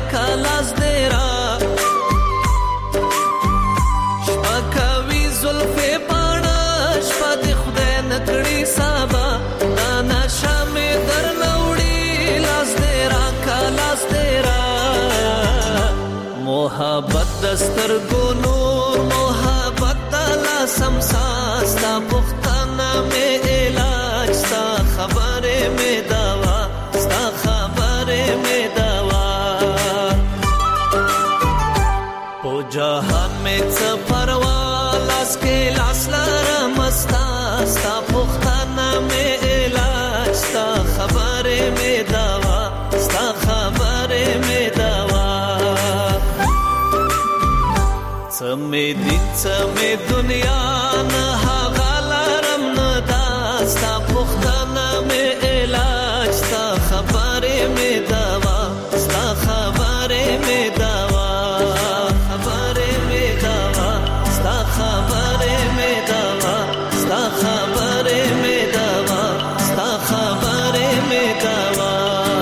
کالاز دیرا شپکوي زلفې پاڼه شپه د خدای نکړي سبا دا نشه مې در نوړي لاس دیرا کالاز دیرا محبت دستر ګونور محبت دلا سمسا ستا پختانه مې علاج ستا خبره مې دوا ستا خبره مې دوا په جهان مې څه پروا لاس کې لاس لرم ستا ستا پختانه مې علاج ستا خبره مې دوا ستا خبره مې دوا سمې دین سمې دنیا نه هغه لرم نه دا ستا پختانه مې علاج ستا خبره مې دوا ستا خبره مې دوا خبره مې دوا ستا خبره مې دوا ستا خبره مې دوا ستا خبره مې دوا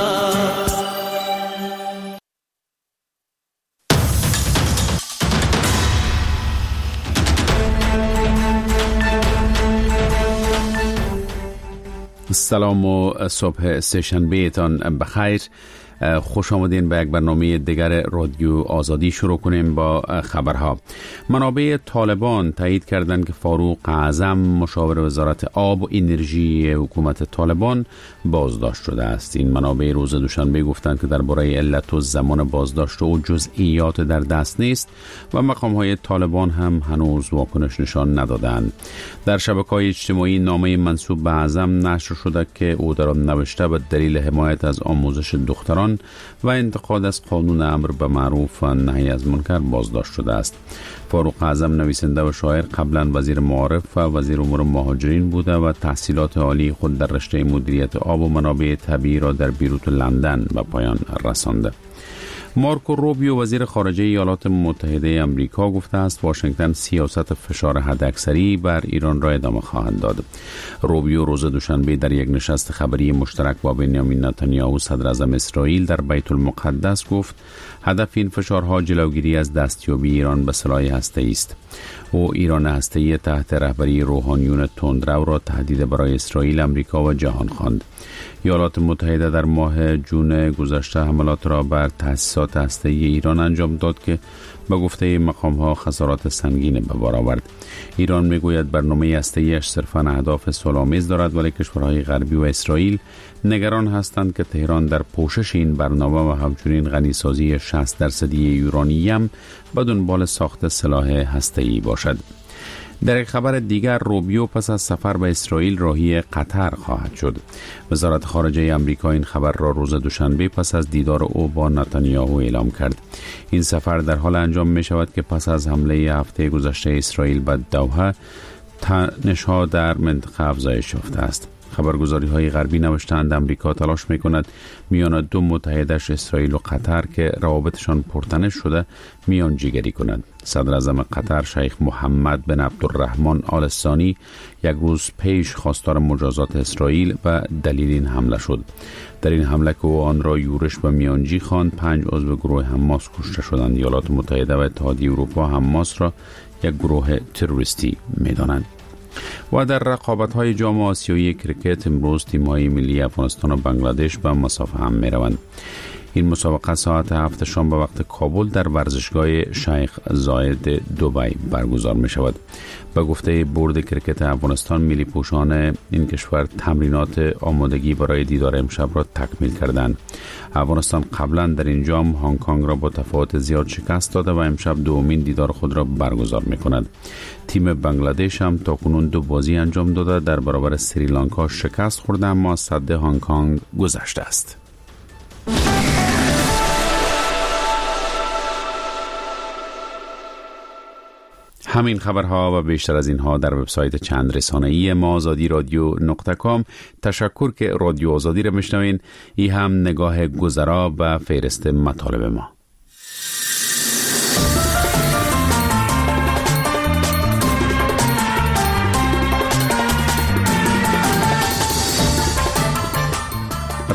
سلام و صبح سه‌شنبه تان بخیر. خوش آمدین به یک برنامه دیگر رادیو آزادی. شروع کنیم با خبرها. منابع طالبان تایید کردند که فاروق اعظم مشاور وزارت آب و انرژی حکومت طالبان بازداشت شده است. این منابع روز دوشنبه گفتند که درباره علت و زمان بازداشت و جزئیات در دست نیست و مقام‌های طالبان هم هنوز واکنش نشان ندادند. در شبکه‌های اجتماعی نامه منسوب به اعظم نشر شده که او در آن نوشته به دلیل حمایت از آموزش دختران و انتقاد از قانون امر به معروف و نهی از منکر بازداشت شده است. فاروق اعظم نویسنده و شاعر قبلا وزیر معارف و وزیر امور مهاجرین بوده و تحصیلات عالی خود در رشته مدیریت آب و منابع طبیعی را در بیروت و لندن به پایان رسانده. مارکو روبیو وزیر خارجه ایالات متحده آمریکا گفته است واشنگتن سیاست فشار حداکثری بر ایران را ادامه خواهد داد. روبیو روز دوشنبه در یک نشست خبری مشترک با بنیامین نتانیاهو صدر اعظم اسرائیل در بیت المقدس گفت هدف این فشارها جلوگیری از دستیابی ایران به سلاح هسته‌ای است. او ایران هسته‌ای تحت رهبری روحانیون تندرو را تهدید برای اسرائیل، آمریکا و جهان خواند. ایالات متحده در ماه جون گذشته حملات را بر تأسیسات هسته‌ای ایران انجام داد که به گفته مقام‌ها خسارات سنگین به بار آورد. ایران میگوید برنامه هسته‌ایش صرفاً اهداف صلح‌آمیز دارد، ولی کشورهای غربی و اسرائیل نگران هستند که تهران در پوشش این برنامه و همچنین غنیسازی 60% یورانیم به دنبال ساخت سلاح هسته‌ای باشد. در یک خبر دیگر روبیو پس از سفر به اسرائیل راهی قطر خواهد شد. وزارت خارجه آمریکا این خبر را روز دوشنبه پس از دیدار او با نتانیاهو اعلام کرد. این سفر در حال انجام می شود که پس از حمله هفته گذشته اسرائیل به دوحه تنش‌ها در منطقه افزایش یافته است. خبرگزاری های غربی نوشتند آمریکا تلاش می کند میان دو متحدش اسرائیل و قطر که روابطشان پرتنش شده میانجیگری کند. صدر اعظم قطر شیخ محمد بن عبدالرحمن آل ثانی یک روز پیش خواستار مجازات اسرائیل و دلیل این حمله شد. در این حمله که او آن را یورش به میانجی خواند 5 عضو گروه حماس کشته شدند. ایالات متحده و اتحادیه اروپا حماس را یک گروه تروریستی می‌دانند. و در رقابت‌های جام آسیایی کرکت امروز تیم‌های ملی افغانستان و بنگلادش به مسافه هم می‌روند. این مسابقه ساعت 7 شام به وقت کابل در ورزشگاه شیخ زاید دبی برگزار می‌شود. به گفته بورد کرکت افغانستان، ملی پوشان این کشور تمرینات آمادگی برای دیدار امشب را تکمیل کردند. افغانستان قبلا در این جام هنگ کنگ را با تفاوت زیاد شکست داده و امشب دومین دیدار خود را برگزار می‌کند. تیم بنگلادش هم تاکنون 2 بازی انجام داده، در برابر سریلانکا شکست خورده اما از سد هنگ کنگ گذشته است. همین خبرها و بیشتر از اینها در وبسایت چند رسانه‌ای ما azadi-radio.com. تشکر که رادیو آزادی را میشنوین. این هم نگاه گذرا و فهرست مطالب ما.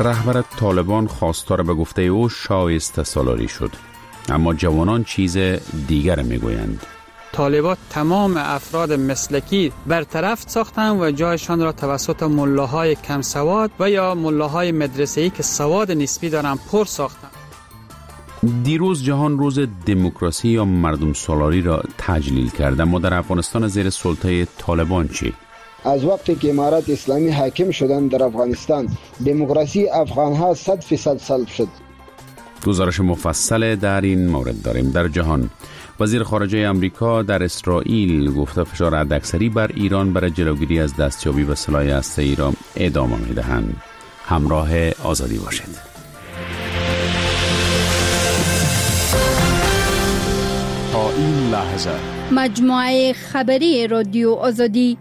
رهبر طالبان خواستار به گفته او شایسته سالاری شد، اما جوانان چیز دیگر میگویند. طالبان تمام افراد مسلکی برطرف ساختند و جایشان را توسط ملاهای کم سواد و یا ملاهای مدرسه‌ای که سواد نسبی دارند پر ساختند. دیروز جهان روز دموکراسی یا مردم سالاری را تجلیل کرد، اما در افغانستان زیر سلطه طالبان چی؟ از وقتی که امارت اسلامی حاکم شدن در افغانستان، دموکراسی افغانها 100% سلب شد. گزارش مفصل در این مورد داریم. در جهان، وزیر خارجه امریکا در اسرائیل گفته فشار حداکثری بر ایران برای جلوگیری از دستیابی به سلاح هسته‌ای را ادامه می‌دهند. همراه آزادی باشید. تا این لحظه مجموعه خبری رادیو آزادی.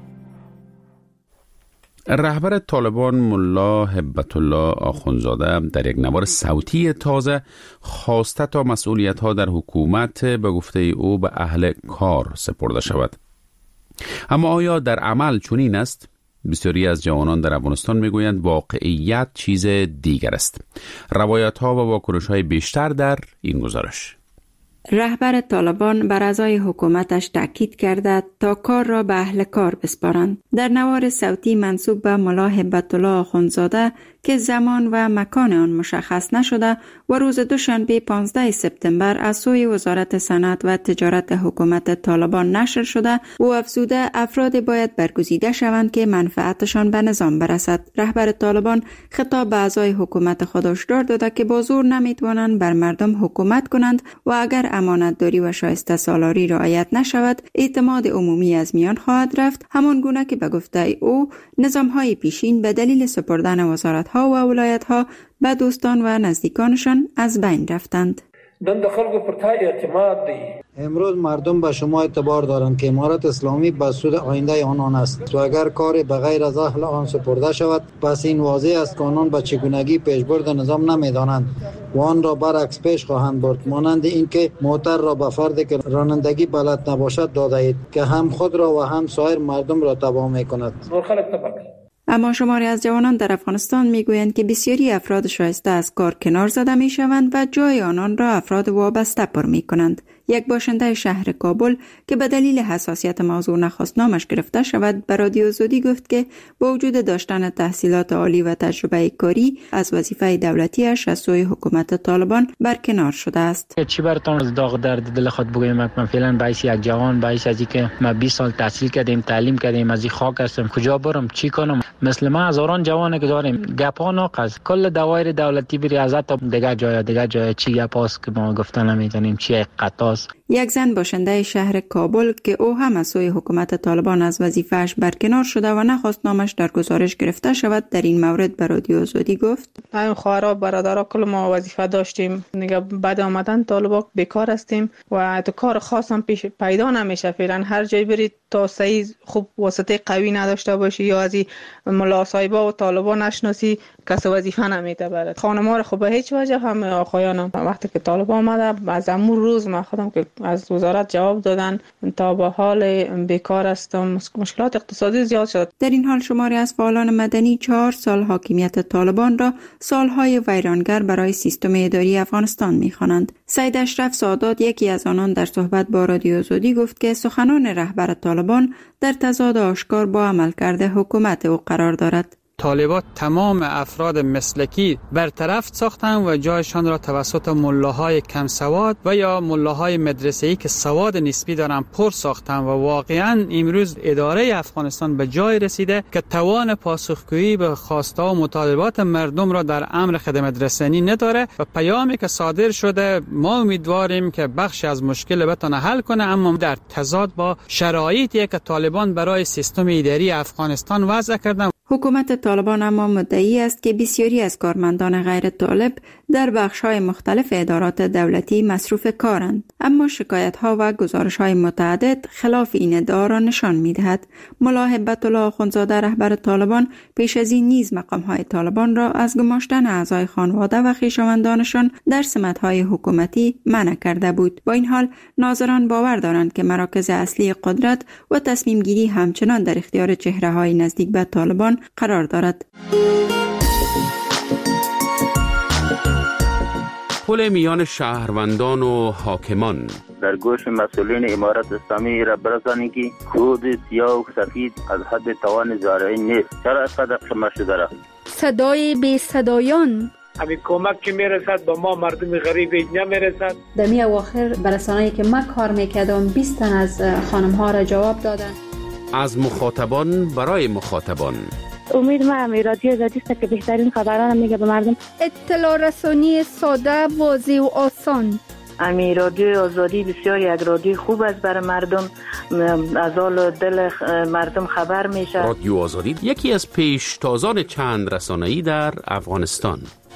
رهبر طالبان ملا هبت الله آخونزاده در یک نوار صوتی تازه خواسته تا مسئولیت‌ها در حکومت به گفته او به اهل کار سپرده شود. اما آیا در عمل چنین است؟ بسیاری از جوانان در افغانستان میگویند واقعیت چیز دیگر است. روایت‌ها و واکنش‌های بیشتر در این گزارش. رهبر طالبان بر اعضای حکومتش تاکید کرده تا کار را به اهل کار بسپارند. در نوار صوتی منسوب به ملا هبت الله آخونزاده که زمان و مکان آن مشخص نشده و روز دوشنبه 15 سپتامبر از سوی وزارت صنعت و تجارت حکومت طالبان نشر شده و افزوده افراد باید برگزیده شوند که منفعتشان به نظام برسد. رهبر طالبان خطاب به اعضای حکومت خود هشدار داده که با زور نمیتوانند بر مردم حکومت کنند و اگر امانتداری و شایسته سالاری رعایت نشود اعتماد عمومی از میان خواهد رفت، همان گونه که به گفته او نظام‌های پیشین به دلیل سپردن وزارت‌ها و ولایت‌ها به دوستان و نزدیکانشان از بین رفتند. امروز مردم به شما اعتبار دارند که امارت اسلامی به سود آینده آنان است و اگر کار به غیر از اهل آن سپرده شود پس این واضح است که آنان به چگونگی پیشبرد نظام نمی‌دانند و آن را برعکس پیش خواهند برد، مانند اینکه موتر را به فردی که رانندگی بلد نباشد داده اید که هم خود را و هم سایر مردم را تباه می‌کند. اما شماری از جوانان در افغانستان میگویند که بسیاری افراد شایسته از کار کنار زده میشوند و جای آنان را افراد وابسته پر میکنند. یک باشنده شهر کابل که به دلیل حساسیت موضوع نخواست نامش گرفته شود به رادیو آزادی گفت که با وجود داشتن تحصیلات عالی و تجربه کاری از وظیفه دولتیش از سوی حکومت طالبان برکنار شده است. چی براتون از داغ درد دل خود بگویم؟ من فعلا باعث یک جوان باعث از اینکه ما 20 سال تحصیل کردیم، تعلیم کردیم، از این خاک هستم، کجا برم، چی کنم؟ مثل ما هزاران جوانی که داریم گپا ناقص کل دوایر دولتی بری ازت دیگه جای چی گپاست که ما گفتن نمیتونیم چی قطاست. یک زن باشنده شهر کابل که او هم از سوی حکومت طالبان از وظیفه‌اش برکنار شده و نخواست نامش در گزارش گرفته شود در این مورد به رادیو آزادی گفت: همین خواهرها برادرها کل ما وظیفه داشتیم، دیگه بعد آمدن طالبان بیکار هستیم و تو کار خاص هم پیدا نمیشه. فعلا هر جای برید تا صحیح خوب واسطه قوی نداشته باشی یا از ملا صاحبا و طالبان نشناسی کس وظیفه نمیده برات. خانم‌ها رو خب به هیچ وجه هم آقایانم وقتی که طالبان آمده از امور روز ما خودم که از وزارت جواب دادن تا به حال بیکار هستم، مشکلات اقتصادی زیاد شد. در این حال شماری از فعالان مدنی 4 سال حاکمیت طالبان را سالهای ویرانگر برای سیستم اداری افغانستان می‌خوانند. سید اشرف سادات یکی از آنان در صحبت با رادیو آزادی گفت که سخنان رهبر طالبان در تضاد آشکار با عملکرد حکومت او قرار دارد. طالبان تمام افراد مسلکی برطرف ساختند و جایشان را توسط ملاهای کم سواد و یا ملاهای مدرسه‌ای که سواد نسبی دارند پر ساختند و واقعا امروز اداره افغانستان به جای رسیده که توان پاسخگویی به خواسته و مطالبات مردم را در امر خدمت رسانی نداره و پیامی که صادر شده ما امیدواریم که بخشی از مشکل بتونه حل کنه، اما در تضاد با شرایطی که طالبان برای سیستم اداری افغانستان وضع کردن. حکومت طالبان اما مدعی است که بسیاری از کارمندان غیر طالب در بخش‌های مختلف ادارات دولتی مصروف کارند، اما شکایت‌ها و گزارش‌های متعدد خلاف این ادعا را نشان می‌دهد. ملا هبت الله آخونزاده رهبر طالبان پیش از این نیز مقام‌های طالبان را از گماشتن اعضای خانواده و خویشاوندانشان در سمت‌های حکومتی منع کرده بود. با این حال ناظران باور دارند که مراکز اصلی قدرت و تصمیم گیری همچنان در اختیار چهره‌های نزدیک به طالبان قرار دارد. تداخل میان شهروندان و حاکمان. در گوش مسئولین امارت اسلامی را برسانید که کود سیاه و سفید از حد توان زارعی نیست. چرا اینقدر شما شده را؟ صدای بی صدایان. همین کمک که میرسد با ما مردم غریب اینجا میرسد. در می اواخر برسانه‌ای که من کار میکردم 20 تن از خانم ها را جواب دادن. از مخاطبان برای مخاطبان. امید من رادیو آزادی است که بهترین خبران میگه به مردم. اطلاع رسانی ساده، واضح و آسان. امی رادیو آزادی بسیار یک رادیو خوب است برای مردم، از حال دل مردم خبر میشه. رادیو آزادی یکی از پیشتازان چند رسانه‌ای در افغانستان.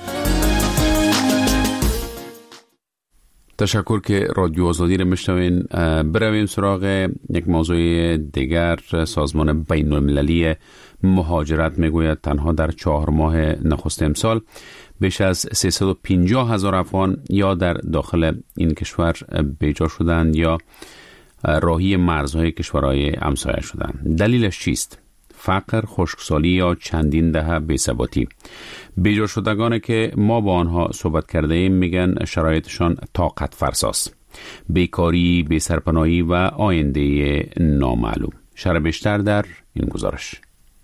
تشکر که رادیو آزادی رو میشنوین. برویم سراغ یک موضوع دیگر. سازمان بین المللی مهاجرت میگوید تنها در 4 ماه نخست امسال بیش از 350,000 افغان یا در داخل این کشور بیجا شدند یا راهی مرزهای کشورهای همسایه شدند. دلیلش چیست؟ فقر، خشکسالی یا چندین دهه بی‌ثباتی؟ بیجا شدگانی که ما با آنها صحبت کرده ایم میگن شرایطشان طاقت فرساست. بیکاری، بی‌سرپناهی و آینده نامعلوم. شرح بیشتر در این گزارش.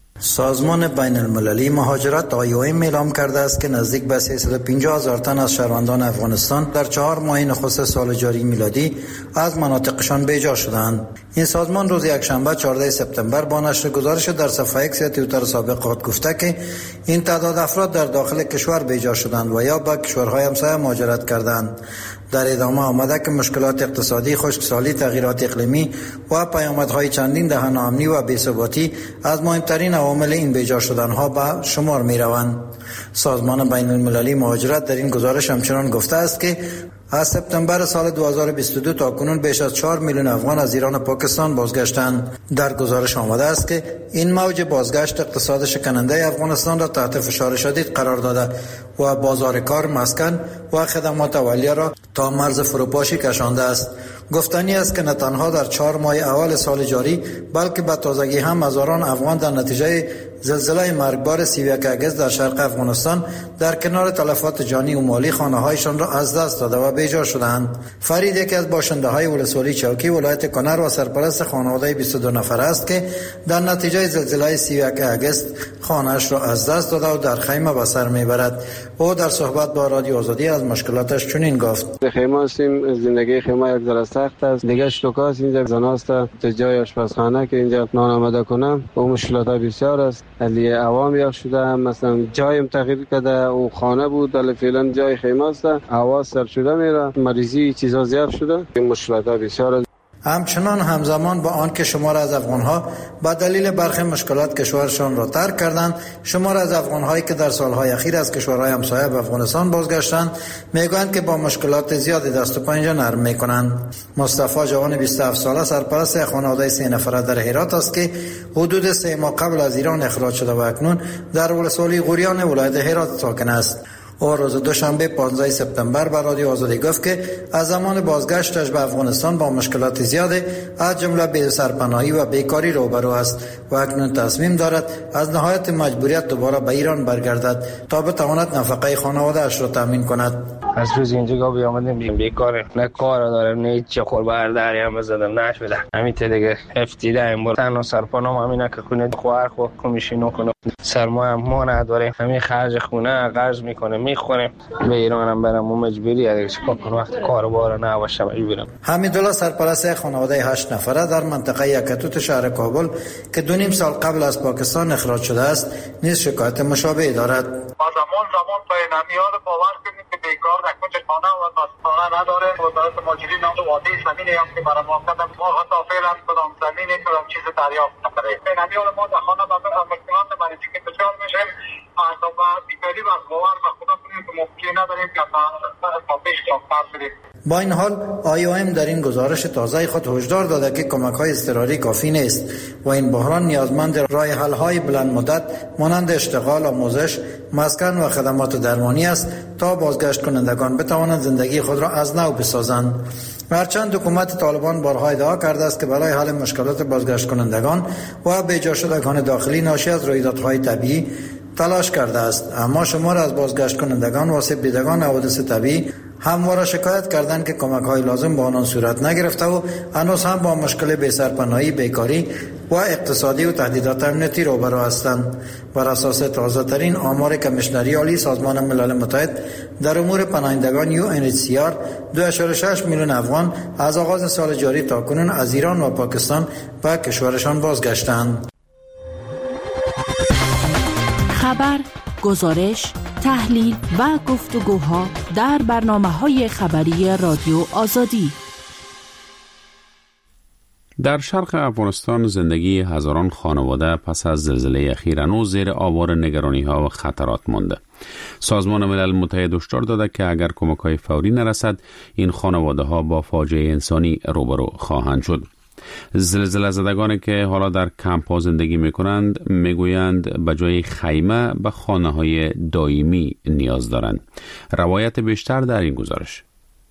سازمان بین المللی مهاجرت IOM اعلام کرده است که نزدیک به 350,000 تن از شهروندان افغانستان در 4 ماه نخست سال جاری میلادی از مناطقشان بیجا شدند. این سازمان روز یکشنبه 14 سپتامبر با نشر گزارش در صفحه اکس توییتر سابق خود گفته که این تعداد افراد در داخل کشور بیجا شدند و یا به کشورهای همسایه مهاجرت کردند. در ادامه آمده که مشکلات اقتصادی، خشکسالی، تغییرات اقلیمی و پیامدهای چندین دهه ناامنی و بی‌ثباتی از مهمترین عوامل این بیجا شدنها به شمار می روند. سازمان بین المللی مهاجرت در این گزارش همچنان گفته است که از سپتامبر سال 2022 تا کنون بیش از 4 میلیون افغان از ایران و پاکستان بازگشتند. در گزارش آمده است که این موج بازگشت اقتصاد شکننده افغانستان را تحت فشار شدید قرار داده و بازار کار، مسکن و خدمات اولیه را تا مرز فروپاشی کشانده است. گفتنی است که نه تنها در 4 ماه اول سال جاری بلکه به تازگی هم هزاران افغان در نتیجه زلزله مرگبار 31 اگست در شرق افغانستان در کنار تلفات جانی و مالی خانه‌هایشان را از دست داده و بیجا شدند. فرید یکی از باشنده‌های ولسوالی چوکی ولایت کنر و سرپرست خانواده 22 نفر است که در نتیجه زلزله 31 اگست خانه‌اش را از دست داده و در خیمه به سر میبرد. او در صحبت با رادیو آزادی از مشکلاتش چنین گفت: خیمه هستیم، زندگی خیمه یک ذره سخت است. دیگه شتوکاست اینجا زناست تا جای آشپزخانه که اینجا نان آماده کنم و مشکلات بسیار است. علی عوام یا شده، مثلا جایم تغییر کرده، او خانه بود ولی فعلا جای خیمه است، هوا سرد شده میره، مریضی چیزا زیاد شده، این مشکلات بسیار است. همچنان همزمان با آن که شمار از افغانها با دلیل برخی مشکلات کشورشان را ترک کردند، شمار از افغانهایی که در سالهای اخیر از کشورهای همسایه به افغانستان بازگشتند میگویند که با مشکلات زیادی دست و پنجه نرم میکنند. مصطفی جوان 27 ساله سرپرست خانواده 3 نفره در هرات است که حدود 3 ماه قبل از ایران اخراج شده و اکنون در ولسوالی غوریان ولایت هرات ساکن است. او روز دوشنبه 15 سپتامبر به رادیو آزادی گفت که از زمان بازگشتش به افغانستان با مشکلات زیاده از جمله بی‌سرپناهی و بیکاری روبرو است و اکنون تصمیم دارد از نهایت مجبوریت دوباره به ایران برگردد تا بتواند نفقه خانواده‌اش را تامین کند. از روز اینجا بیامدیم بیکاره، نه کار دارم، نه هیچ خور برداری هم بزدم نشده. همین دیگه افتیده این بار تنها سرپناه همینه که خونه خواهر خود کمیشینو کنه، سرمایه ما نداریم، همین خرج خونه قرض میکنه میخوریم. به ایران هم برم و مجبوری اگه چیکار کنم وقت کاروبار نباشه مجبورم. حمیدالله سرپرست خانواده 8 نفره در منطقه یکتوت شهر کابل که 2.5 سال قبل از پاکستان اخراج شده است نیز شکایت مشابهی دارد. زمان بین‌المللی باور کنید که بیکار در کوچه خانه و خانه نداره. وزارت مهاجرین هم وادی زمینی هم که برای ما قدم ما حتی فعلا کدام زمینی کدام چیز دریافت نکرده. بین‌المللی ما در خانه بعد از مشکلات مریضی که دچار میشیم و بیکاری و باور و خدا کنید که ممکن نداریم که تا پیش رفتار بریم. با این حال IOM در این گزارش تازه خود هشدار داده که کمک‌های اضطراری کافی نیست و این بحران نیازمند راه حل‌های بلند مدت مانند اشتغال، آموزش، مسکن و خدمات درمانی است تا بازگشت کنندگان بتوانند زندگی خود را از نو بسازند. هرچند حکومت طالبان بارها ادعا کرده است که برای حل مشکلات بازگشت کنندگان و بیجا شدگان داخلی ناشی از رویدادهای طبیعی تلاش کرده است، اما شمار از بازگشت کنندگان و آسیب دیدگان حوادث طبیعی همواره شکایت کردند که کمک‌های لازم با آنان صورت نگرفته و هنوز هم با مشکل بی‌سرپناهی، بیکاری و اقتصادی و تهدیدات امنیتی روبرو هستند. بر اساس تازه‌ترین آمار کمیشنری عالی سازمان ملل متحد در امور پناهندگان UNHCR 2.6 میلیون افغان از آغاز سال جاری تا کنون از ایران و پاکستان به کشورشان بازگشتند. خبر، گزارش، تحلیل و گفتگوها در برنامه‌های خبری رادیو آزادی. در شرق افغانستان زندگی هزاران خانواده پس از زلزله اخیر هنوز زیر آوار نگرانی‌ها و خطرات مانده. سازمان ملل متحد هشدار داده که اگر کمک‌های فوری نرسد، این خانواده‌ها با فاجعه انسانی روبرو خواهند شد. زلزله زدگانی که حالا در کمپ‌ها زندگی می‌کنند می‌گویند به جای خیمه به خانه‌های دائمی نیاز دارند. روایت بیشتر در این گزارش.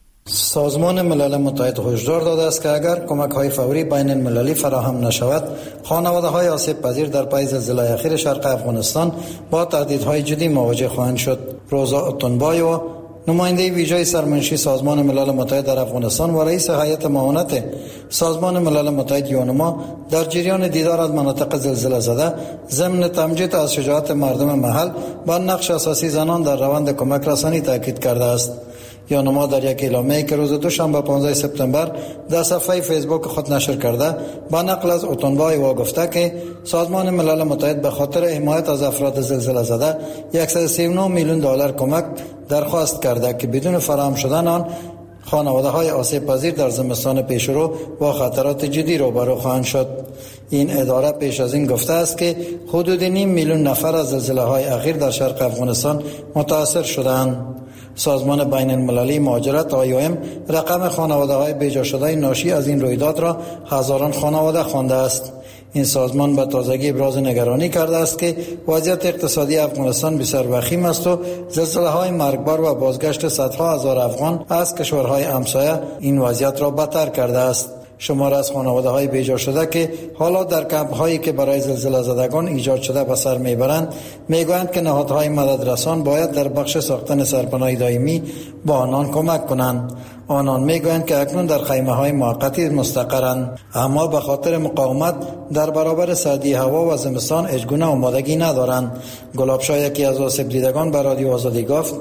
سازمان ملل متحد هشدار داده است که اگر کمک‌های فوری بین المللی فراهم نشود، خانواده‌های آسیب پذیر در پای زلزله اخیر شرق افغانستان با تهدیدهای جدی مواجه خواهند شد. روزا اتنبایو، نماینده ویژه سرمنشی سازمان ملل متحد در افغانستان و رئیس هیئت معاونت سازمان ملل متحد یونما، در جریان دیدار از مناطق زلزله زده ضمن تمجید از شجاعت مردم محل با نقش اساسی زنان در روند کمک رسانی تاکید کرده است. یونما در یک اعلامیه‌ای که روز دوشنبه 15 سپتامبر در صفحه فیسبوک خود نشر کرده با نقل از اتنبای و گفته که سازمان ملل متحد به خاطر حمایت از افراد زلزله زده 139 میلیون دلار کمک درخواست کرده که بدون فراهم شدن آن خانواده‌های آسیب پذیر در زمستان پیشرو با خطرات جدی روبرو خواهند شد. این اداره پیش از این گفته است که حدود 9 میلیون نفر از زلزله‌های اخیر در شرق افغانستان متاثر شدند. سازمان بین المللی مهاجرت IOM رقم خانواده‌های بیجا شده ناشی از این رویداد را هزاران خانواده خوانده است. این سازمان به تازگی ابراز نگرانی کرده است که وضعیت اقتصادی افغانستان بسیار وخیم است و زلزله‌های مرگبار و بازگشت صدها هزار افغان از کشورهای همسایه این وضعیت را بدتر کرده است. شمار از خانواده‌های بیجا شده که حالا در کمپ‌هایی که برای زلزله زدگان ایجاد شده به سر میبرند، میگویند که نهادهای مددرسان باید در بخش ساختن سرپناه دائمی با آنان کمک کنند. آنان میگویند که اکنون در خیمه‌های موقتی مستقرند، اما به خاطر مقاومت در برابر سردی هوا و زمستان هیچگونه آمادگی ندارند. گلابشاه، یکی از آسیب دیدگان، به رادیو آزادی گفت: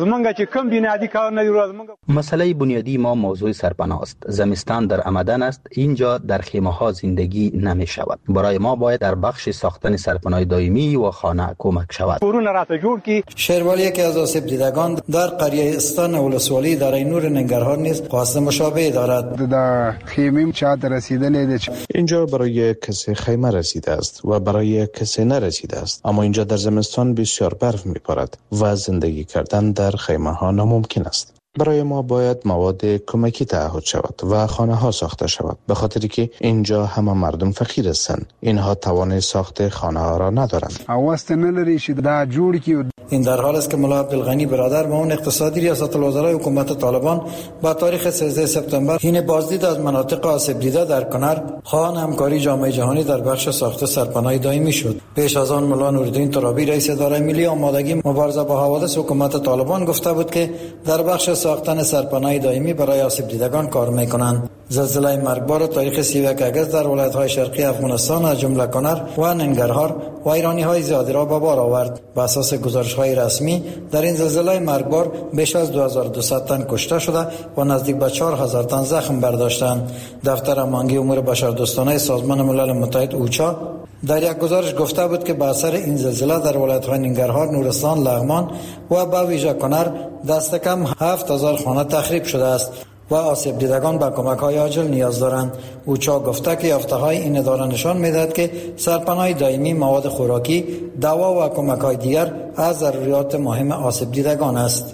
مسئله بنیادی ما موضوع سرپناه است. زمستان در آمدن است، اینجا در خیمه ها زندگی نمی شود. برای ما باید در بخش ساختن سرپناه دائمی و خانه کمک شود. شیرولی، یکی از آسیب دیدگان، در قریه استان ولسوالی در اینور ننگرهار نیز خواست مشابه دارد. در خیمه چادر رسیدن اینجا برای کسی خیمه رسیده است و برای کسی نرسیده است، اما اینجا در زمستان بسیار برف می‌بارد و زندگی کردن در خیمه ها ناممکن است. برای ما باید مواد کمکی تعهد شود و خانه ها ساخته شود، به خاطری که اینجا همه مردم فقیر هستند. اینها توان ساخت خانه ها را ندارند. این در حال است که ملا عبدالغنی برادر معاون اقتصادی ریاست الوزرای حکومت طالبان با تاریخ 13 سپتامبر حین بازدید از مناطق آسیب دیده در کنر خواهان همکاری جامعه جهانی در بخش ساخت سرپناه دائمی شد. پیش از آن ملا نورالدین ترابی، رئیس اداره ملی آمادگی مبارزه با حوادث حکومت طالبان، گفته بود که در بخش ساختن سرپناه دائمی برای آسیب دیدگان کار می‌کنند. زلزله مرگبار تاریخ 31 آگوست در ولایت‌های شرقی افغانستان از جمله کنر و ننگرهار و ایرانی‌های زیادی را به بار آورد. بر اساس گزارش‌های رسمی در این زلزله مرگبار بیش از 2200 تن کشته شده و نزدیک به 4000 تن زخم برداشتند. دفتر امانگی امور بشردوستانه سازمان ملل متحد اوچا در یک گزارش گفته بود که به اثر این زلزله در ولایت‌های ننگرهار، نورستان، لغمان و به ویژه کنر دست کم 7000 خانه تخریب شده است و آسیب دیدگان به کمک‌های عاجل نیاز دارند. اوچا گفته که یافته‌های این اداره نشان می‌دهد که سرپناه دائمی، مواد خوراکی، دوا و کمک‌های دیگر از ضروریات مهم آسیب دیدگان است.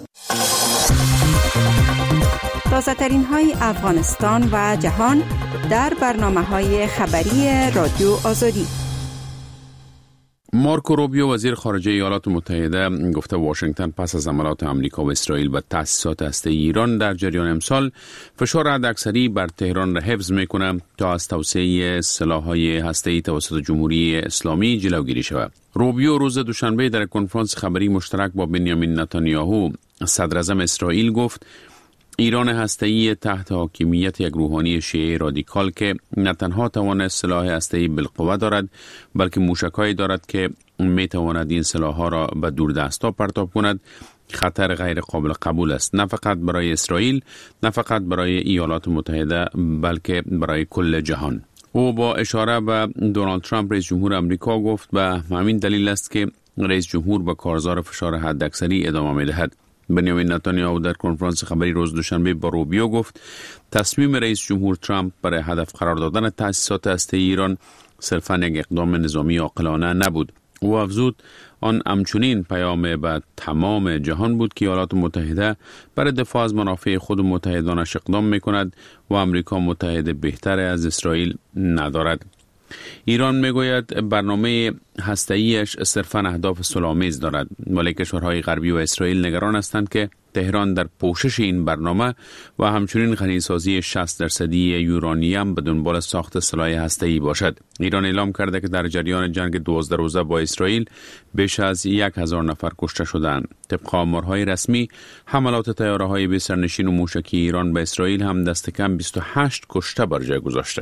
تازه‌ترین های افغانستان و جهان در برنامه‌های خبری رادیو آزادی. مارکو روبیو وزیر خارجه ایالات متحده گفته واشنگتن پس از حملات آمریکا و اسرائیل به تأسیسات هسته‌ای ایران در جریان امسال فشار حداکثری بر تهران را حفظ می‌کند تا از توسعه سلاح‌های هسته‌ای توسط جمهوری اسلامی جلوگیری شود. روبیو روز دوشنبه در کنفرانس خبری مشترک با بنیامین نتانیاهو صدر اعظم اسرائیل گفت ایران هسته‌ای تحت حاکمیت یک روحانی شیعه رادیکال که نه تنها توانست سلاح هسته‌ای بالقوه دارد بلکه موشک‌هایی دارد که می‌تواند این سلاح‌ها را به دوردست‌ها پرتاب کند، خطر غیر قابل قبول است، نه فقط برای اسرائیل، نه فقط برای ایالات متحده بلکه برای کل جهان. او با اشاره به دونالد ترامپ رئیس جمهور آمریکا گفت به همین دلیل است که رئیس جمهور به کارزار فشار حداکثری ادامه می‌دهد. بنیامین نتانیاهو در کنفرانس خبری روز دوشنبه با روبیو گفت تصمیم رئیس جمهور ترامپ برای هدف قرار دادن تأسیسات هسته‌ای ایران صرفاً یک اقدام نظامی عاقلانه نبود. او افزود آن همچنین پیام به تمام جهان بود که ایالات متحده برای دفاع از منافع خود و متحدانش اقدام می‌کند و آمریکا متحد بهتر از اسرائیل ندارد. ایران میگوید برنامه هسته‌ایش صرفاً اهداف صلح‌آمیز دارد، ولی کشورهای غربی و اسرائیل نگران هستند که تهران در پوشش این برنامه و همچنین غنیسازی 60% یورانیم به دنبال ساخت سلاح هسته‌ای باشد. ایران اعلام کرده که در جریان جنگ 12 روزه با اسرائیل بیش از 1000 نفر کشته شدند. طبق آمارهای رسمی حملات طیاره‌های بی سرنشین و موشکی ایران به اسرائیل هم دست کم 28 کشته بر جای گذاشته.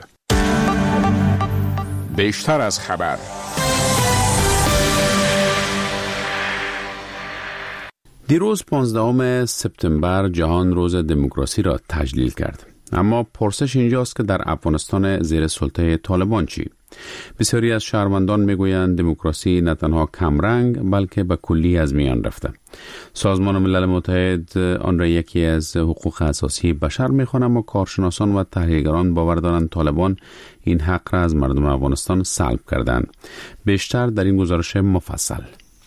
بیشتر از خبر. دیروز 15 سپتامبر جهان روز دموکراسی را تجلیل کرد. اما پرسش اینجاست که در افغانستان زیر سلطه طالبان چی؟ بسیاری از شهروندان میگویند دموکراسی نه تنها کمرنگ بلکه به کلی از میان رفته. سازمان ملل متحد آن را یکی از حقوق اساسی بشر می‌خواند، اما کارشناسان و تحلیلگران باور دارند طالبان این حق را از مردم افغانستان سلب کردند. بیشتر در این گزارش مفصل.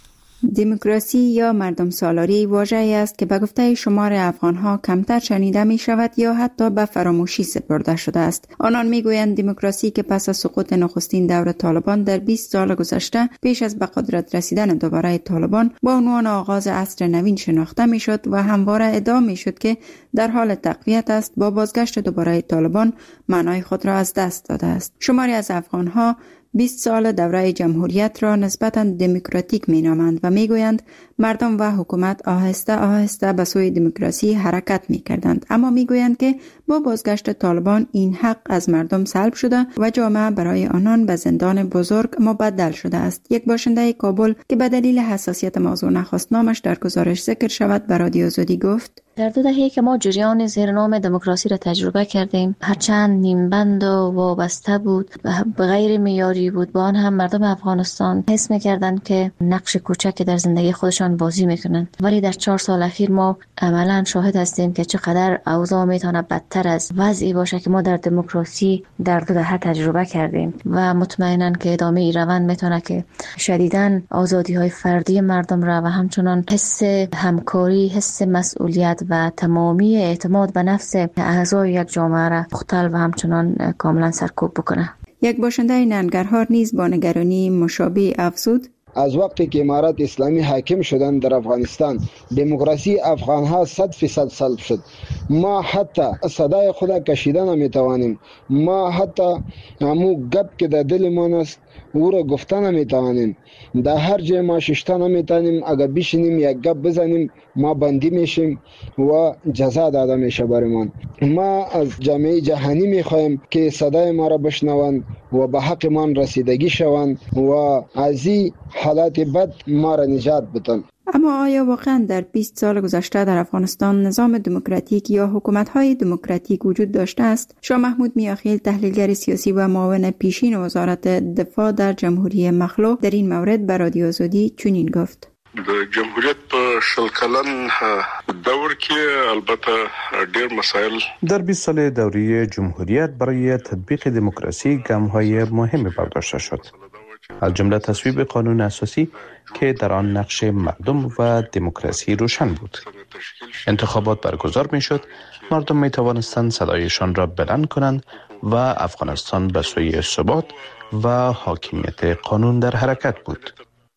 دموکراسی یا مردم سالاری واژه‌ای است که به گفته شمار افغان‌ها کمتر شنیده می شود یا حتی به فراموشی سپرده شده است. آنان می گویند دموکراسی که پس از سقوط نخستین دور طالبان در 20 سال گذشته پیش از به قدرت رسیدن دوباره طالبان با عنوان آغاز عصر نوین شناخته می شد و همواره ادعا می شد که در حال تقویت است، با بازگشت دوباره طالبان معنای خود را از دست داده است. شماری از افغان‌ها 20 سال دوره جمهوریت را نسبتاً دموکراتیک می‌نامند و می‌گویند مردم و حکومت آهسته آهسته به سوی دموکراسی حرکت می‌کردند، اما می‌گویند که با بازگشت طالبان این حق از مردم سلب شده و جامعه برای آنان به زندان بزرگ مبدل شده است. یک باشنده کابل که به دلیل حساسیت موضوع نخواست نامش در گزارش ذکر شود به رادیو آزادی گفت: در 2 دهه که ما جریان زیر نام دموکراسی را تجربه کردیم، هرچند نیمبند و وابسته بود و غیر معیاری بود، با آن هم مردم افغانستان حس می‌کردند که نقش کوچکی در زندگی خودشان بازی می‌کنند. ولی در 4 سال اخیر ما عملاً شاهد هستیم که چقدر اوضاع می‌تونه بدتر از وضعی باشه که ما در دموکراسی در 2 دهه تجربه کردیم و مطمئناً که ادامه این روند می‌تونه که شدیداً آزادی‌های فردی مردم را و همچنان حس همکاری، حس مسئولیت و تمامی اعتماد به نفس اعضای یک جامعه را مختل و همچنان کاملا سرکوب بکنه. یک باشنده ننگرهار نیز با نگرانی مشابه افزود: از وقتی که امارت اسلامی حاکم شدن در افغانستان، دموکراسی افغانها 100% سلب شد. ما حتی صدای خود کشیدن نمیتوانیم. ما حتی همو گپ که در دل ما است او را گفتن نمیتوانیم. در هر جای ما ششته نمیتوانیم. اگر بشینیم یک گپ بزنیم ما بندی میشیم و جزا داده میشه برمان. ما از جامعه جهانی میخوایم که صدای ما را بشنوند و به حق ما رسیدگی شوند و از این حالات بد ما را نجات بدن. اما آیا واقعا در 20 سال گذشته در افغانستان نظام دموکراتیک یا حکومت‌های دموکراتیک وجود داشته است؟ شاه محمود میاخیل، تحلیلگر سیاسی و معاون پیشین وزارت دفاع در جمهوری مخلوع، در این مورد به رادیو آزادی چنین گفت: د جمهوریت په 40 کلن دور کې البته ډېر مسائل در 20 سال دوره جمهوریت برای تطبیق دموکراسی گام‌های مهمی برداشته شد، از جمله تصویب قانون اساسی که در آن نقش مردم و دموکراسی روشن بود. انتخابات برگزار می شد، مردم می توانستند صدایشان را بلند کنند و افغانستان به سوی ثبات و حاکمیت قانون در حرکت بود.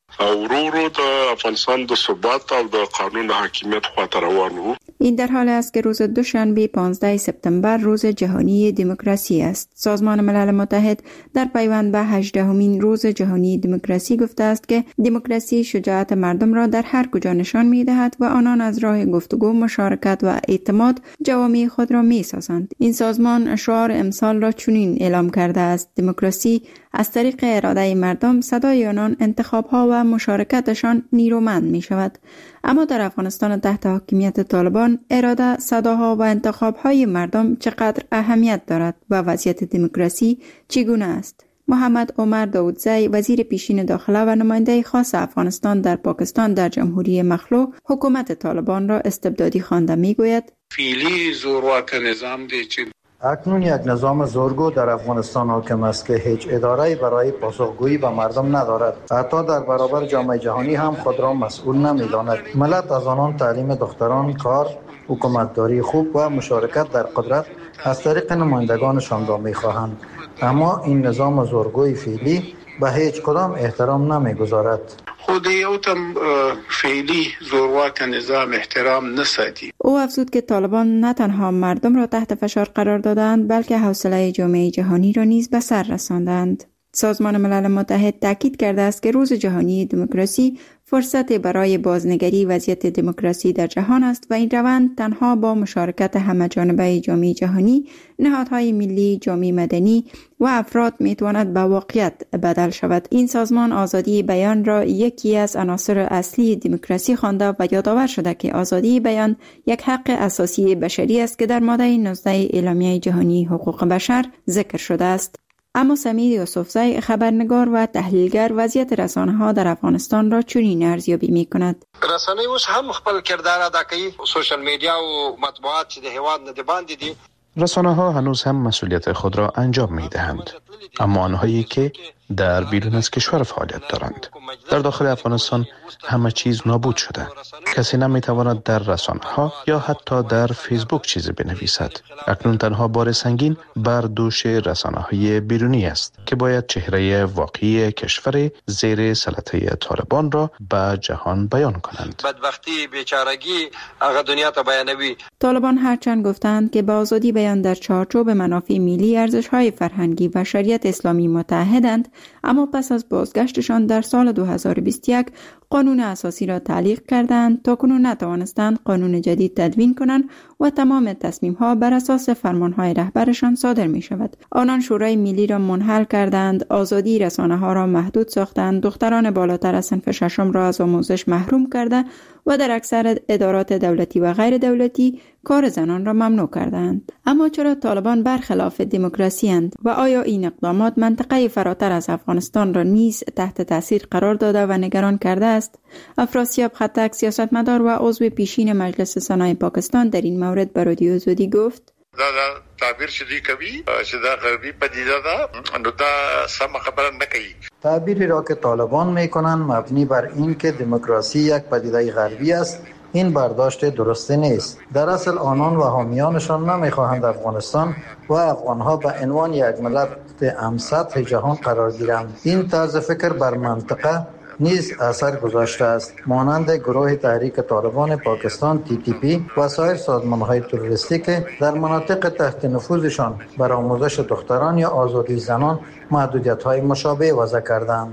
ورو د افغانستان د ثبات او د قانون حاکمیت خواته روان وو. این در حال است که روز دوشنبه 15 سپتامبر روز جهانی دموکراسی است. سازمان ملل متحد در پیوند به 18مین روز جهانی دموکراسی گفته است که دموکراسی شجاعت مردم را در هر کجا نشان می‌دهد و آنان از راه گفتگو، مشارکت و اعتماد جوامع خود را می‌سازند. این سازمان شعار امسال را چنین اعلام کرده است: دموکراسی از طریق اراده مردم، صدای آنان، انتخاب‌ها و مشارکتشان نیرومند می‌شود. اما در افغانستان تحت حاکمیت طالبان اراده، صداها و انتخاب‌های مردم چقدر اهمیت دارد و وضعیت دموکراسی چگونه است؟ محمد عمر داودزی، وزیر پیشین داخله و نماینده خاص افغانستان در پاکستان در جمهوری مخلوع، حکومت طالبان را استبدادی خوانده میگوید: فعلی زورواک نظام دی چې اکنون یک نظام زورگو در افغانستان حاکم است که هیچ اداره‌ای برای پاسخگویی به مردم ندارد. حتی در برابر جامعه جهانی هم خود را مسئول نمی‌داند. ملت از آنان تعلیم دختران، کار، حکومتداری خوب و مشارکت در قدرت از طریق نمایندگانشان را می‌خواهند. اما این نظام زورگوی فعلی به هیچ کدام احترام نمی‌گذارد. خود یو تم فعلی زورواک نظام احترام نسازی. او افزود که طالبان نه تنها مردم را تحت فشار قرار دادند، بلکه حوصله جامعه جهانی را نیز به سر رساندند. سازمان ملل متحد تاکید کرده است که روز جهانی دموکراسی فرصت برای بازنگری وضعیت دموکراسی در جهان است و این روند تنها با مشارکت همه‌جانبه جامعه جهانی، نهادهای ملی، جامعه مدنی و افراد میتواند به واقعیت بدل شود. این سازمان آزادی بیان را یکی از عناصر اصلی دموکراسی خوانده و یادآور شده که آزادی بیان یک حق اساسی بشری است که در ماده 19 اعلامیه جهانی حقوق بشر ذکر شده است. اما سمیر یوسفزی، خبرنگار و تحلیلگر، وضعیت رسانه‌ها در افغانستان را چنین ارزیابی می‌کند: رسانه‌ای اوس هم خپل کردار ادا کوي، سوشل میډیا او مطبوعات چې د هیواد نه باندې دي. رسانه‌ها هنوز هم مسئولیت خود را انجام می‌دهند، اما آنهایی که در بیرون از کشور فعالیت دارند. در داخل افغانستان همه چیز نابود شده. کسی نمی‌تواند در رسانه‌ها یا حتی در فیسبوک چیزی بنویسد. اکنون تنها بار سنگین بر دوش رسانه‌های بیرونی است که باید چهره واقعی کشور زیر سلطه طالبان را به جهان بیان کنند. بدبختی، بیچارگی هغه دنیا ته بیانوي. طالبان هرچند گفتند که با آزادی بیان در چارچوب منافع ملی، ارزش‌های فرهنگی و شریعت اسلامی متحدند، اما پس از بازگشتشان در سال 2021 قانون اساسی را تعلیق کردند. تاکنون نتوانستند قانون جدید تدوین کنند و تمام تصمیم‌ها بر اساس فرمان‌های رهبرشان صادر می‌شود. آنان شورای ملی را منحل کردند، آزادی رسانه‌ها را محدود ساختند، دختران بالاتر از صنف ششم را از آموزش محروم کرده و در اکثر ادارات دولتی و غیر دولتی کار زنان را ممنوع کردند. اما چرا طالبان برخلاف دموکراسی اند و آیا این اقدامات منطقه فراتر از افغانستان را نیز تحت تاثیر قرار داده و نگران کرده است؟ افراسیاب خطک، سیاستمدار و عضو پیشین مجلس سنای پاکستان، در این مورد به رادیو آزادی گفت: دا تعبیر چې دی کوي چې دا غربي پدیده ده، نو دا سم خبره نه کوي. تعبیری را که طالبان میکنند مبنی بر این که دموکراسی یک پدیده غربی است، این برداشت درستی نیست. در اصل آنان و حامیانشان نمیخواهند افغانستان و افغانها به عنوان یک ملت همسطح جهان قرار گیرند. این طرز فکر بر منطقه نیز اثر گذاشته است، مانند گروه تحریک طالبان پاکستان TTP و سایر سازمان‌های تروریستی که در مناطق تحت نفوذشان بر آموزش دختران یا آزادی زنان محدودیت‌های مشابه وضع کردند.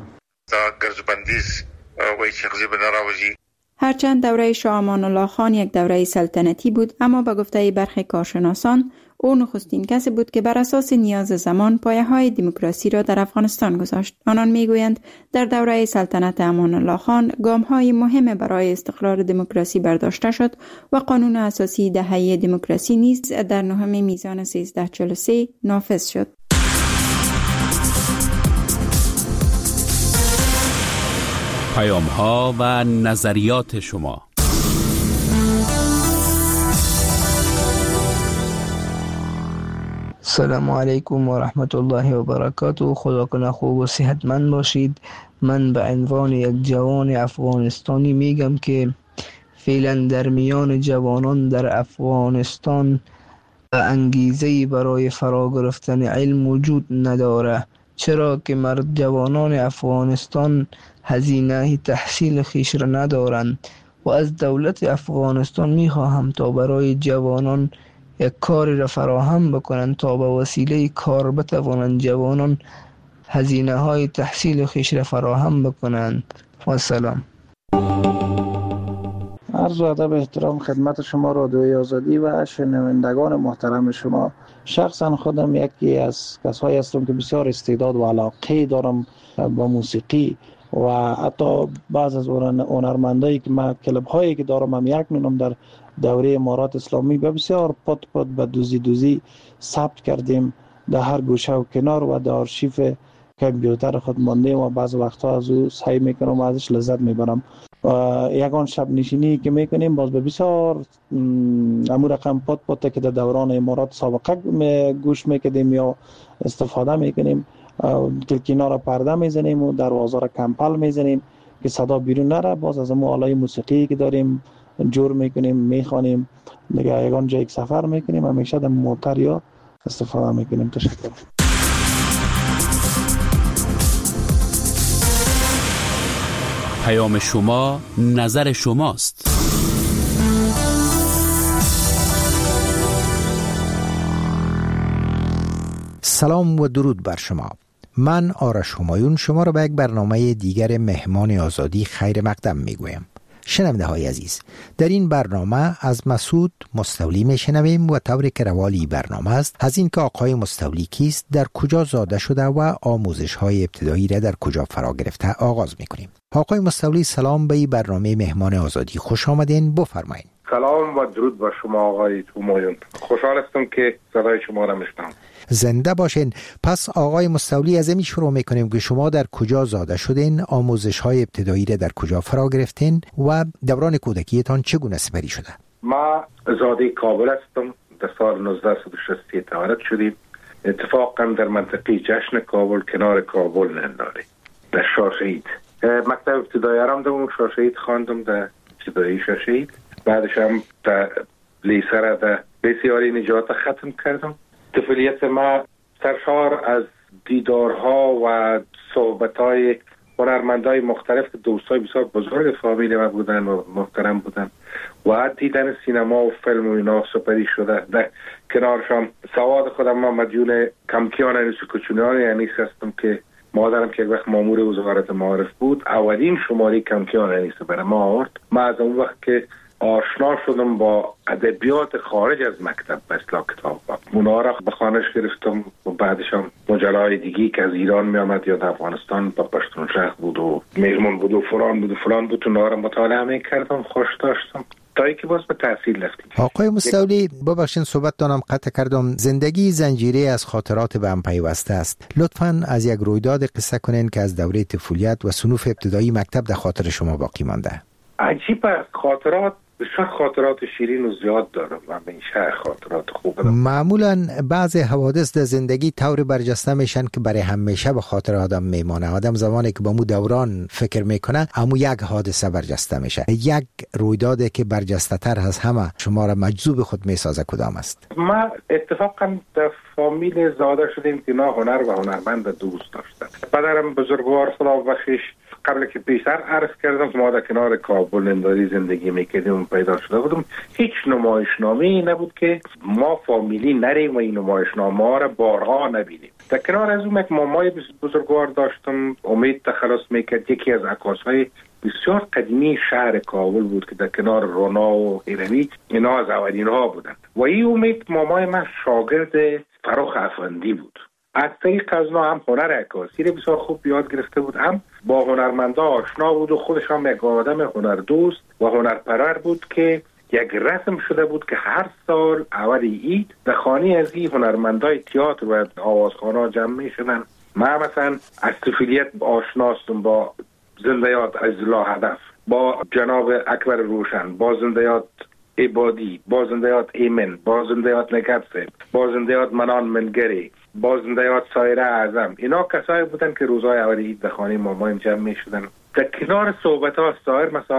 هرچند دوره شاه امان الله خان یک دوره سلطنتی بود، اما به گفته برخی کارشناسان او نخستین کسی بود که بر اساس نیاز زمان پایه‌های دموکراسی را در افغانستان گذاشت. آنان میگویند در دوره سلطنت امان الله خان گام‌های مهم برای استقرار دموکراسی برداشته شد و قانون اساسی دهه دموکراسی نیز در 9 میزان 1343 نافذ شد. پیام‌ها و نظریات شما. السلام علیکم و رحمت الله و برکاته. خدا کنه خوب و صحتمند باشید. من به عنوان یک جوان افغانستانی میگم که فعلا در میان جوانان در افغانستان انگیزه برای فرا گرفتن علم وجود نداره. چرا که جوانان افغانستان هزینه تحصیل خیش را ندارند و از دولت افغانستان میخواهم تا برای جوانان یک کار را فراهم بکنند تا به وسیله کار بتوانند جوانان هزینه های تحصیل خیش را فراهم بکنند. و سلام. عرض ادب احترام خدمت شما رادیوی آزادی و شنوندگان محترم شما. شخصا خودم یکی از کسایی هستم که بسیار استعداد و علاقه دارم با موسیقی و حتی بعض از هنرمندایی که من کلب هایی که دارم هم یک نونم در دوره امارات اسلامی بسیار پت به دوزی ثبت کردیم در هر گوشه و کنار و در آرشیف کامپیوتر خود ماندیم و بعض وقتها از او سعی میکنم و ازش لذت میبرم. یگان شب نشینی که میکنیم باز به بسیار امور رقم پت که در دوران امارات سابقه گوش میکردیم یا استفاده میکنیم. کلکینا را پرده میزنیم و دروازه را کمپل میزنیم که صدا بیرون نره. باز از امو آلای موسیقی که داریم جور میکنیم میخوانیم دیگه. یگان جایی سفر میکنیم همیشه در موتر یا استفاده میکنیم. تشکر. پیام شما نظر شماست. سلام و درود بر شما. من آرش همایون شما را به یک برنامه دیگر مهمان آزادی خیر مقدم میگویم. شنونده های عزیز، در این برنامه از مسعود مستولی میشنویم و طوری که روالی برنامه است از این که آقای مستولی کیست، در کجا زاده شده و آموزش های ابتدایی را در کجا فرا گرفته آغاز میکنیم. آقای مستولی سلام، به این برنامه مهمان آزادی خوش آمدین. بفرمایید. سلام و درود بر شما آقای همایون. خوشحال هستم که صدای شما را میشنوم. زنده باشین. پس آقای مستولی از این شروع میکنیم که شما در کجا زاده شدین، آموزش های ابتدایی را در کجا فرا گرفتین و دوران کودکیتان چگونه سپری شده؟ ما زاده کابل هستم. در سال 1960 تولد شدیم. اتفاقا در منطقه جشن کابل کنار کابل ننداره در شاشهید. مکتب ابتدایی هم در شاشهید خواندم، در ابتدایی شاشهید. بعدش هم در لیسه را در بسیاری نجات ختم کردم. طفولیت ما سرشار از دیدارها و صحبتهای هنرمندای مختلف که دوستای بسیار بزرگ فامیل ما بودن و محترم بودن و دیدن سینما و فیلم و اینا سپری شده. در کنارشان سواد خودم ما مدیون کمکیان انیس کوچونیان انیس هستم که مادرم که یک وقت مامور وزارت معارف بود اولین شماره کمکیان انیس برای ما آورد. ما از اون وقت که آشنا شدم با ادبیات خارج از مکتب به اصطلاح کتاب اونا را به خانش گرفتم و بعدش هم مجله‌های دیگی که از ایران می آمد یا افغانستان با پشتون شهر بود و میرمون بود و فلان بود اونا را مطالعه می کردم، خوش داشتم تا اینکه باز به تحصیل رفتیم. آقای مستولی ببخشید صحبت دارم قطع کردم. زندگی زنجیره از خاطرات به هم پیوسته است. لطفاً از یک رویداد قصه کنین که از دوره طفولیت و صنوف ابتدایی مکتب در خاطر شما باقی مانده. عجیب است. بسیار خاطرات شیرین و زیاد دارم و همیشه خاطرات خوب دارم. معمولا بعض حوادث در زندگی طور برجسته میشن که برای همیشه به خاطر آدم میمانه. آدم زمانی که با مو دوران فکر میکنه اما یک حادثه برجسته میشه. یک رویدادی که برجسته تر از همه شما را مجذوب خود میسازه کدام است؟ ما اتفاقا در فامیل زاده شدیم که نه هنر و هنرمند دوست داشتن. پدرم بزرگوار خدا بخشش قبل که پیشتر عرض کردم که ما در کنار کابل ننداری زندگی میکردیم و پیدا شده بودم. هیچ نمایشنامه‌ای نبود که ما فامیلی نریم و این نمایشنامه ها را بارها نبینیم. در کنار از اون یک مامای بزرگوار داشتم، امید تخلص میکرد. یکی از عکاسهای بسیار قدیمی شهر کابل بود که در کنار رونا و هیروی اینا از اولین ها بودند و این امید مامای من شاگرد فروخ افندی بود. از طریق از اونا هم هنر عکاسی رو بسیار خوب یاد گرفته بود، هم با هنرمندا آشنا بود و خودش هم یک آدم هنردوست و هنرپرور بود که یک رسم شده بود که هر سال اول عید در خانه از این هنرمندای تئاتر و آوازخوان‌ها جمع می‌شدن. من مثلا از طفولیت آشناستم با زنده یاد عزیزالله هدف، با جناب اکبر روشن، با زنده یاد عبادی، با زنده یاد ایمن، با زنده یاد نگبسه، با زنده یاد منان منگری، با زنده یاد سایره اعظم. اینا کسایی بودن که روزهای اول عید در خانه مامایم جمع می شدن. در کنار صحبت ها سایر مسائل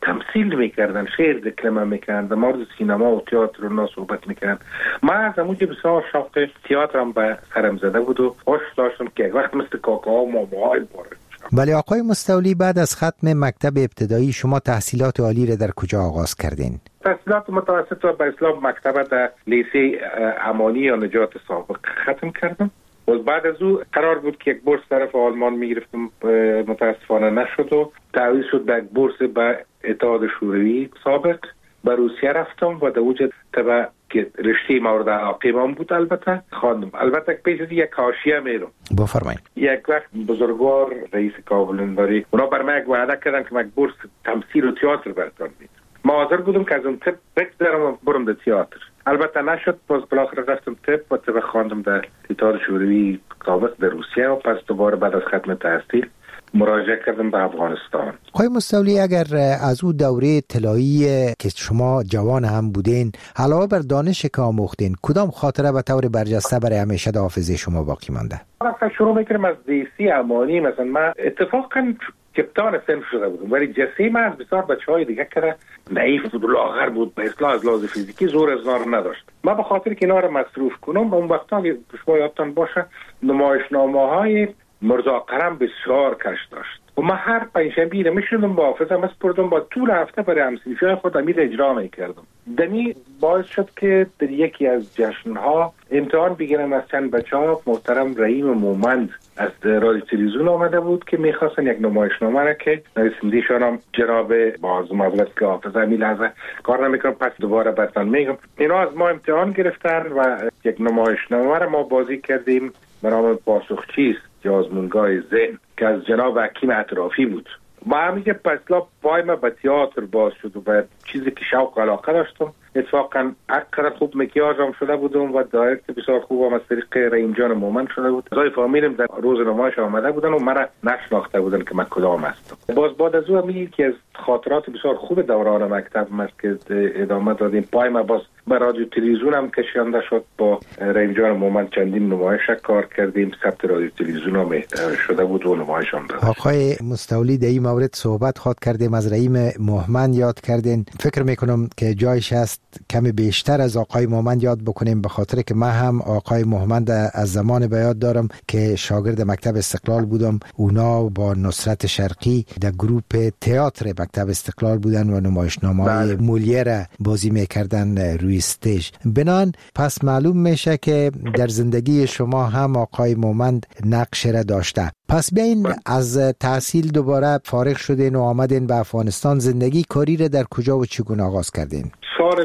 تمثیل میکردن، شعر دکلمه میکردن، در مورد سینما و تئاتر و صحبت میکردن. من از اونجا بسیار شوق تئاترم به سرم زده بود و خوش داشتم که یک وقت مثل کاکا و ماماهای وارد. ولی آقای مستولی، بعد از ختم مکتب ابتدایی شما تحصیلات عالی را در کجا آغاز کردین؟ تحصیلات متوسط را به اصطلاح مکتب در لیسه امانی یا نجات سابق ختم کردم. و بعد از او قرار بود که یک بورس طرف آلمان میگرفتم، متاسفانه نشد و تعویض شد به یک بورس به اتحاد شوروی سابق. به روسیه رفتم و در اونجا طبعا که رشته مورد علاقه من بود البته خواندم. البته پیش از یک حاشیه میرم. بفرمایید. یک وقت بزرگوار رئیس کابل انداری اونا بر من یک وعده کردن که من بورس تمثیل و تئاتر براتون میدم. ما حاضر بودم که از اون طب بگذرم و برم در تئاتر. البته نشد. باز بالاخره رفتم طب و طب خواندم در اتحاد شوروی سابق در روسیه و پس دوباره بعد از ختم تحصیل مراجعه کردم به افغانستان. آقای مستولی، اگر از او دوره طلایی که شما جوان هم بودین علاوه بر دانش که آموختین، کدام خاطره به طور برجسته برای همیشه در حافظه شما باقی مانده؟ مثلا شروع میکنم از دیسی امانی. مثلا من اتفاقا کپتان صنف شده بودم، ولی جسه من از بسیار بچهای دیگه که نحیف بود و لاغر بود، به اصطلاح از لحاظ فیزیکی زور از نار نداشت. من به خاطر که اینا رو مصروف کنم، اون وقتا که شما یادتان باشه نمایشنامه‌های مرزا کرم بسیار کش داشت و من هر پنجشنبه میشدم با حافظه مسپردم، با طول هفته برای همسنفیان خود امید اجرا میکردم. دمی باعث شد که در یکی از جشنها امتحان بگیرم از چند بچه‌ها. محترم رحیم مومند از رادیو تلویزیون آمده بود که میخواستن یک نمایشنامه را که نویسنده‌شان هم جناب باز معذرت که حافظه همین لحظه کار نمیکنم، پس دوباره براتون میگم. اینا از ما امتحان گرفتن و یک نمایشنامه را ما بازی کردیم به نام پاسخچیست یا آزمونگاه ذهن که از جناب حکیم اطرافی بود. با همیشه پسلا پای ما به تئاتر باز شد و به چیزی که شوق علاقه داشتم. اتفاقا اقرا خوب مکیاژم شده بودم و دایرکت بسیار خوبم از طریق رحیم جان مومن شده بود. زای فامیلم در روز نمایش آمده بودن و مرا نشناخته بودن که من کدام هستم. باز بعد از او هم که از خاطرات بسیار خوب دوران مکتب است که ادامه دادیم. پای ما باز به رادیو تلویزیون هم کشانده شد. با رحیم جان مومن چندین نمایش کار کردیم. ثبت رادیو تلویزیون هم شده بود و نمایش هم داد. آقای مستولی در این مورد صحبت خواهد کردیم، از رحیم مومن یاد کردین. فکر میکنم که جایش است کمی بیشتر از آقای مومند یاد بکنیم، به خاطر که من هم آقای مومند از زمان به یاد دارم که شاگرد مکتب استقلال بودم. اونا با نصرت شرقی در گروپ تئاتر مکتب استقلال بودن و نمایشنامه‌های مولیر بازی میکردن روی استیج. بنان پس معلوم میشه که در زندگی شما هم آقای مومند نقش را داشته. پس بیاین از تحصیل دوباره فارغ شدین و آمدین به افغانستان. زندگی کاری را در کجا و چگونه آغاز کردین؟ سال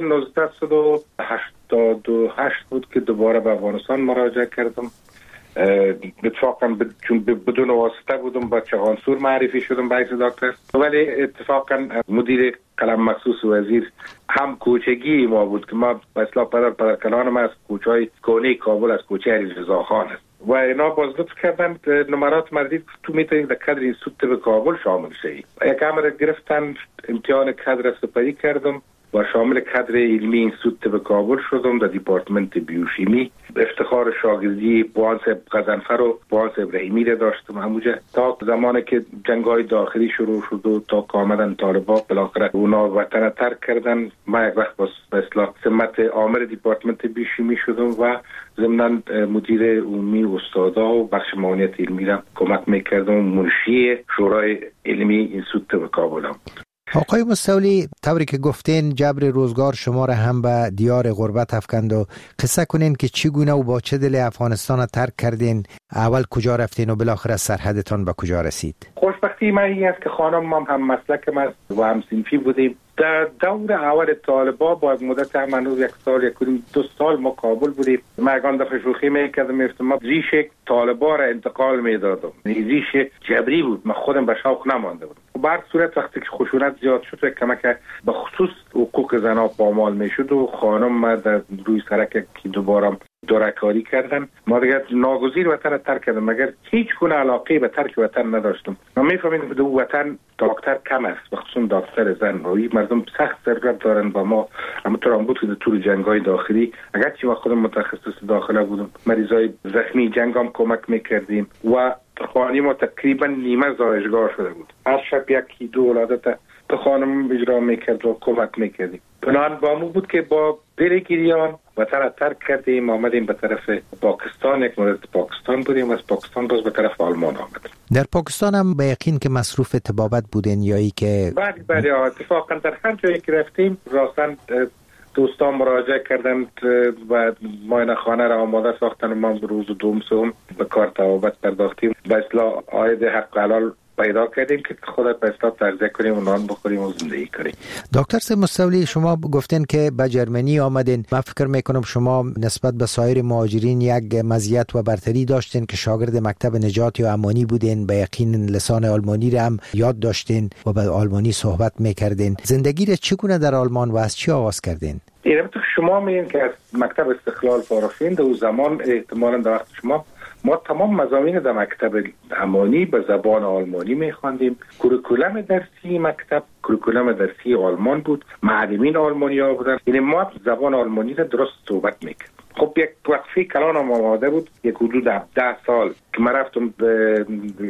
1988 بود که دوباره به افغانستان مراجعه کردم. اتفاقا چون بدون واسطه بودم با چغانسور معرفی شدم به حیث دکتر، ولی اتفاقا مدیر قلم مخصوص وزیر هم کوچگی ما بود که ما به اصطلاح پدر کلان ما از کوچه‌های کونه کابل از کوچه رضا خان است و اینا باز لطف کردن نمرات مردید تو میتونید در کادر اینستیتوت به کابل شامل شید. یک امر گرفتن، امتحان کادر سپری کردم و شامل کادر علمی اینستیتوت به کابل شدم در دیپارتمنت بیوشیمی. افتخار شاگردی بوان صاحب غضنفر و بوان صاحب رحیمی را داشتم همونجا تا زمانی که جنگ‌های داخلی شروع شد و تا که آمدن طالبان بالاخره اونا وطن ترک کردن. من یک وقت به اصطلاح سمت عامل دیپارتمنت بیوشیمی شدم و ضمن مدیر عمومی استادا و بخش معاونیت علمی را کمک میکردم. منشی شورای علمی اینستیتوت به کابل. آقای مستولی، طوری که گفتین جبر روزگار شما را هم به دیار غربت افکند و قصه کنین که چگونه و با چه دل افغانستان را ترک کردین، اول کجا رفتین و بالاخره سرحدتان به کجا رسید؟ خوشبختی من این است که خانم هم مسلکم است و هم صنفی بودیم. در دور اول طالبا با مدت هنوز یک سال یک دو سال ما کابل بودیم. من دفعه شوخی میکردم میفتم ما ریش طالبا را انتقال میدادم، ریش جبری بود، من خودم به شوق نمانده بودم. بر صورت وقتی که خشونت زیاد شد و کمک به خصوص حقوق زنها پامال میشد و خانم ما در روی سرک که دوباره دورکاری کردن، ما دیگه ناگزیر وطن ترک کردم مگر هیچ گونه علاقه به ترک وطن نداشتم. ما میفهمیم که در وطن دکتر کم است، خصوصا دکتر زن روی مردم سخت ضرورت دارن و ما همونطور هم بود که در طول جنگ‌های داخلی اگرچه ما خودم متخصص داخله بودم مریضای زخمی جنگ هم کمک میکردیم و خانه ما تقریبا نیمه زایشگاه شده بود. هر شب یکی دو ولادت به خانم اجرا میکرد و کمک میکردیم. بنابراین با مو بود که با دلگیریان وطن را ترک کردیم، آمدیم به طرف پاکستان. یک مدت پاکستان بودیم، از پاکستان باز به طرف آلمان آمدیم. در پاکستان هم به یقین که مصروف طبابت بودین یا ای که بله اتفاقا در هر جایی که رفتیم راستن دوستان مراجعه کردند و معاینه خانه را آماده ساختن و ما روز دوم سوم به کار طبابت پرداختیم. به اصطلاح عاید حق حلال پیدا کردیم که خودت به اصطلاح تغذیه کنیم و نان بخوریم و زندگی کنیم. دکتر سید مستولی، شما گفتین که به جرمنی آمدین. من فکر میکنم شما نسبت به سایر مهاجرین یک مزیت و برتری داشتین که شاگرد مکتب نجات یا امانی بودین، به یقین لسان آلمانی را هم یاد داشتین و به آلمانی صحبت میکردین. زندگی را چگونه در آلمان و از چی آغاز کردین؟ البته شما میگین که از مکتب استقلال فارغ شدین، در زمان احتمالاً در وقت شما ما تمام مضامین در مکتب امانی به زبان آلمانی میخواندیم. کوریکولم درسی مکتب کوریکولم درسی آلمان بود، معلمین آلمانی ها بودن، یعنی ما زبان آلمانی را درست صحبت میکرد. خب یک وقفه کلان هم آماده بود، یک حدود 10 سال که من رفتم به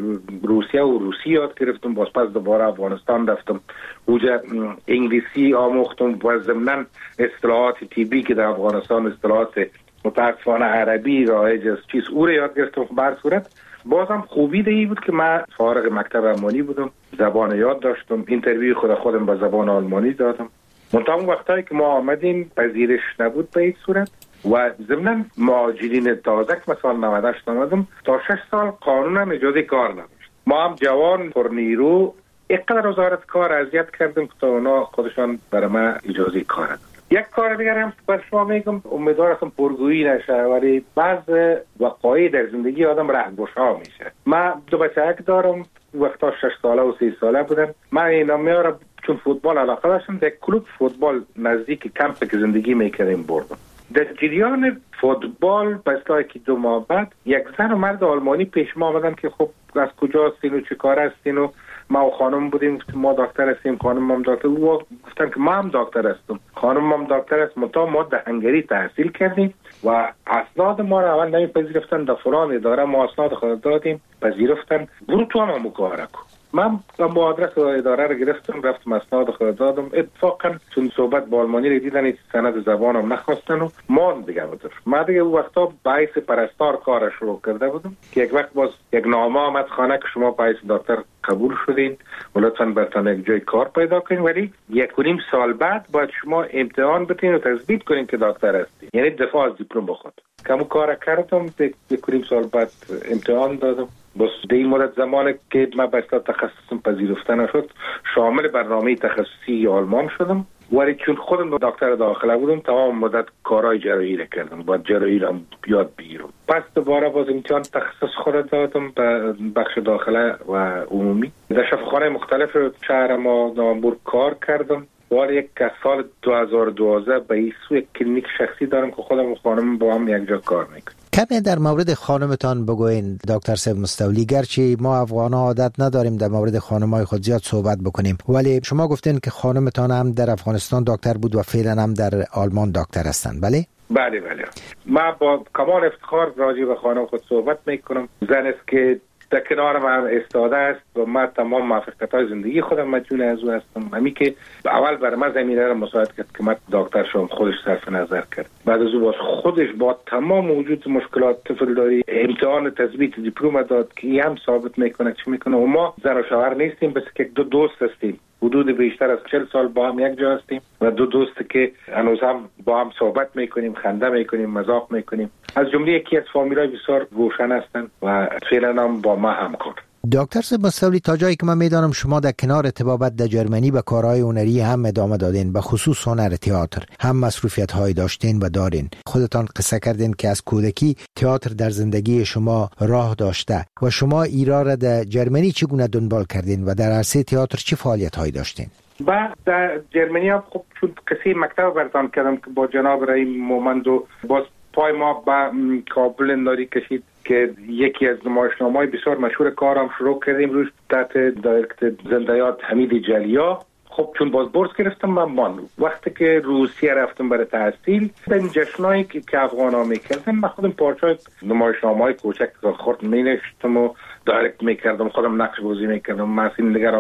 روسیه و روسی یاد گرفتم، باز پس دوباره افغانستان رفتم اونجا انگلیسی آموختم و ضمناً اصطلاحات طبی که در افغانستان اصطلاحات متاسفانه عربی رایج از چیز او رو یاد گرفتم. بر صورت بازم خوبی دیگه بود که من فارغ مکتب آلمانی بودم، زبان یاد داشتم، اینترویو خودم با زبان آلمانی دادم. منتها اون وقتایی که ما آمدیم پذیرش نبود به این صورت و ضمناً مهاجرین تازه که مثلا 98 آمدم تا 6 سال قانون هم اجازه کار نداشت. ما هم جوان پر نیرو اینقدر وزارت کار اذیت کردیم که تا اونا خودشان برای ما اجازه کار دادن. یک کار دیگر هم بر شما میگم، امیدوارم پرگویی نشه، ولی بعض وقایع در زندگی آدم رهگشا میشه. من 2 بچه دارم، وقتا 6 ساله و 3 ساله بودن. من اینا میارم چون فوتبال علاقه داشتم، در کلوب فوتبال نزدیک کمپ که زندگی میکردیم بردم. در جریان فوتبال بسیاری که 2 ماه بعد یک زن و مرد آلمانی پیش ما آمدن که خب از کجا هستین و چه کار هستین و ما و خانم بودیم، ما دکتر هستیم، خانم هم دکتر. او گفتن که ما هم دکتر هستم، خانم هم دکتر است. ما در هنگری تحصیل کردیم و اسناد ما را اول نمیپذیرفتن، در فلان اداره ما اسناد خود دادیم، پذیرفتن، برو تو هم مکاره کن. من با آدرس اداره رو گرفتم، رفتم اسناد خود دادم. اتفاقا چون صحبت با آلمانی رو دیدن، سند زبانم نخواستن و ما دیگه بودم. ما دیگه اون وقتا باعث پرستار کار شروع کرده بودم که یک وقت باز یک نامه آمد خانه که شما باعث دکتر قبول شدین و لطفاً براتون یک جای کار پیدا کنین، ولی 1.5 سال بعد باید شما امتحان بدین و تثبیت کنین که دکتر هستین، یعنی دفاع از دیپلم بخواد. کمو کار کردم، 1.5 سال بعد امتحان دادم. بس در این مدت زمانی که من به اصطلاح تخصصم پذیرفته نشد، شامل برنامه تخصصی آلمان شدم، ولی چون خودم دکتر داخله بودم تمام مدت کارهای جراحی را کردم، باید جراحی را یاد بگیرم. پس دوباره باز امتحان تخصص خود دادم به بخش داخله و عمومی. در شفاخانه مختلف شهر ما نامبور کار کردم. ولی یک سال 2012 به این سو یک کلینیک شخصی دارم که خودم و خانم با هم یک جا کار میکنم. کمی در مورد خانمتان بگوین دکتر سید مستولی. گرچه ما افغانا عادت نداریم در مورد خانمای خود زیاد صحبت بکنیم، ولی شما گفتین که خانمتان هم در افغانستان دکتر بود و فعلا هم در آلمان دکتر هستند، بله؟ بله. من با کمال افتخار راجع به خانم خود صحبت میکنم. زن است که در کنار من استاده است و من تمام موفقیت‌های زندگی خودم مدیون از او هستم. همین که اول برای من زمینه را مساعد کرد که من دکتر شدم، خودش صرف نظر کرد. بعد از او باز خودش با تمام وجود مشکلات طفل داری امتحان تثبیت دیپلم داد که این هم ثابت میکنه چی میکنه. و ما زن و شوهر نیستیم، بس که 2 دوست هستیم، حدود بیشتر از 40 سال با هم یک جا هستیم و 2 دوست که هنوز هم با هم صحبت میکنیم، خنده میکنیم، مزاح میکنیم. از جمله یکی از فامیلای بسیار روشن هستن و فعلا هم با ما همکار. دکتر سید مستولی، تا جایی که من میدانم شما در کنار طبابت در جرمنی به کارهای هنری هم ادامه دادین، به خصوص هنر تئاتر هم مصروفیت های داشتین و دارین. خودتان قصه کردین که از کودکی تئاتر در زندگی شما راه داشته و شما ایرا را در جرمنی چگونه دنبال کردین و در عرصه تئاتر چه فعالیت هایی داشتین؟ بعد در جرمنی هم خب چون قصه مکتب براتون کردم که با جناب رئیم مومند و باز پای ما به کابل انداری کشید که یکی از نمایشنامه‌های بسیار مشهور کارم شروع کردیم روش تحت دایرکت زندیات حمید جلیا. خب چون باز بورس گرفتم من وقتی که روسیه رفتم برای تحصیل، این جشنایی که افغانا میکردن من خودم پارچه‌های نمایشنامه‌های کوچک خورد مینوشتم و دایرکت میکردم، خودم نقش بازی میکردم، مسئله نگرام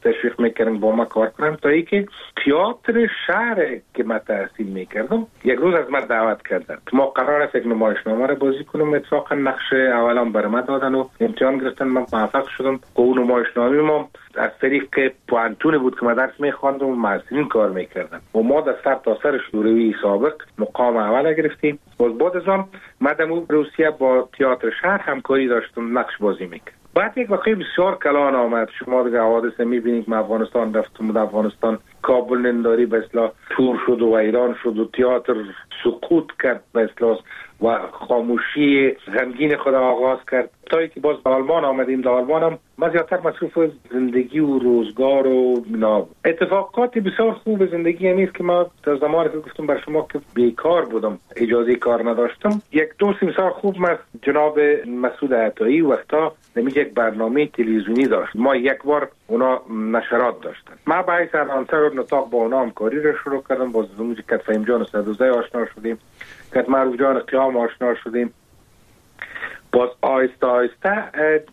تشویق میکردن با ما کار کنم، تا اینکه تئاتر شهر که من تحصیل میکردم یک روز از من دعوت کردن که ما قرار است یک نمایشنامه را بازی کنم. اتفاقا نقش اولام بر من دادن و امتحان گرفتن، من موفق شدم. اون نمایشنامه ما از طریق پوانتون بود که من درس میخواندم و محصلین کار میکردن و ما در سر تا سر شوروی سابق مقام اول گرفتیم. باز بعد از آن من روسیه با تئاتر شهر همکاری داشتم، نقش بازی میکردم. بعد یک واقعی بسیار کلان آمد. شما دیگه حوادث میبینید که افغانستان رفتم و افغانستان کابل ننداری به اصطلاح تور شد و ایران شد و تئاتر سقوط کرد به اصطلاح و خاموشی غمگین خود آغاز کرد تا اینکه باز به آلمان آمدیم. در آلمان هم من زیادتر مصروف زندگی و روزگار و اتفاقات بسیار خوب زندگی نیست که ما در زمانی که گفتم بر شما که بیکار بودم، اجازه کار نداشتم، یک دوست بسیار خوب من جناب مسعود عطایی وقتا نمیشه یک برنامه تلویزیونی داشت. ما یک بار اونا نشرات داشتن، ما با این سرانسر و نطاق با اونا همکاری رو شروع کردم. باز زمونی که فهیم جان صدوزه آشنا شدیم، که معروف جان قیام آشنا شدیم. باز آهسته آهسته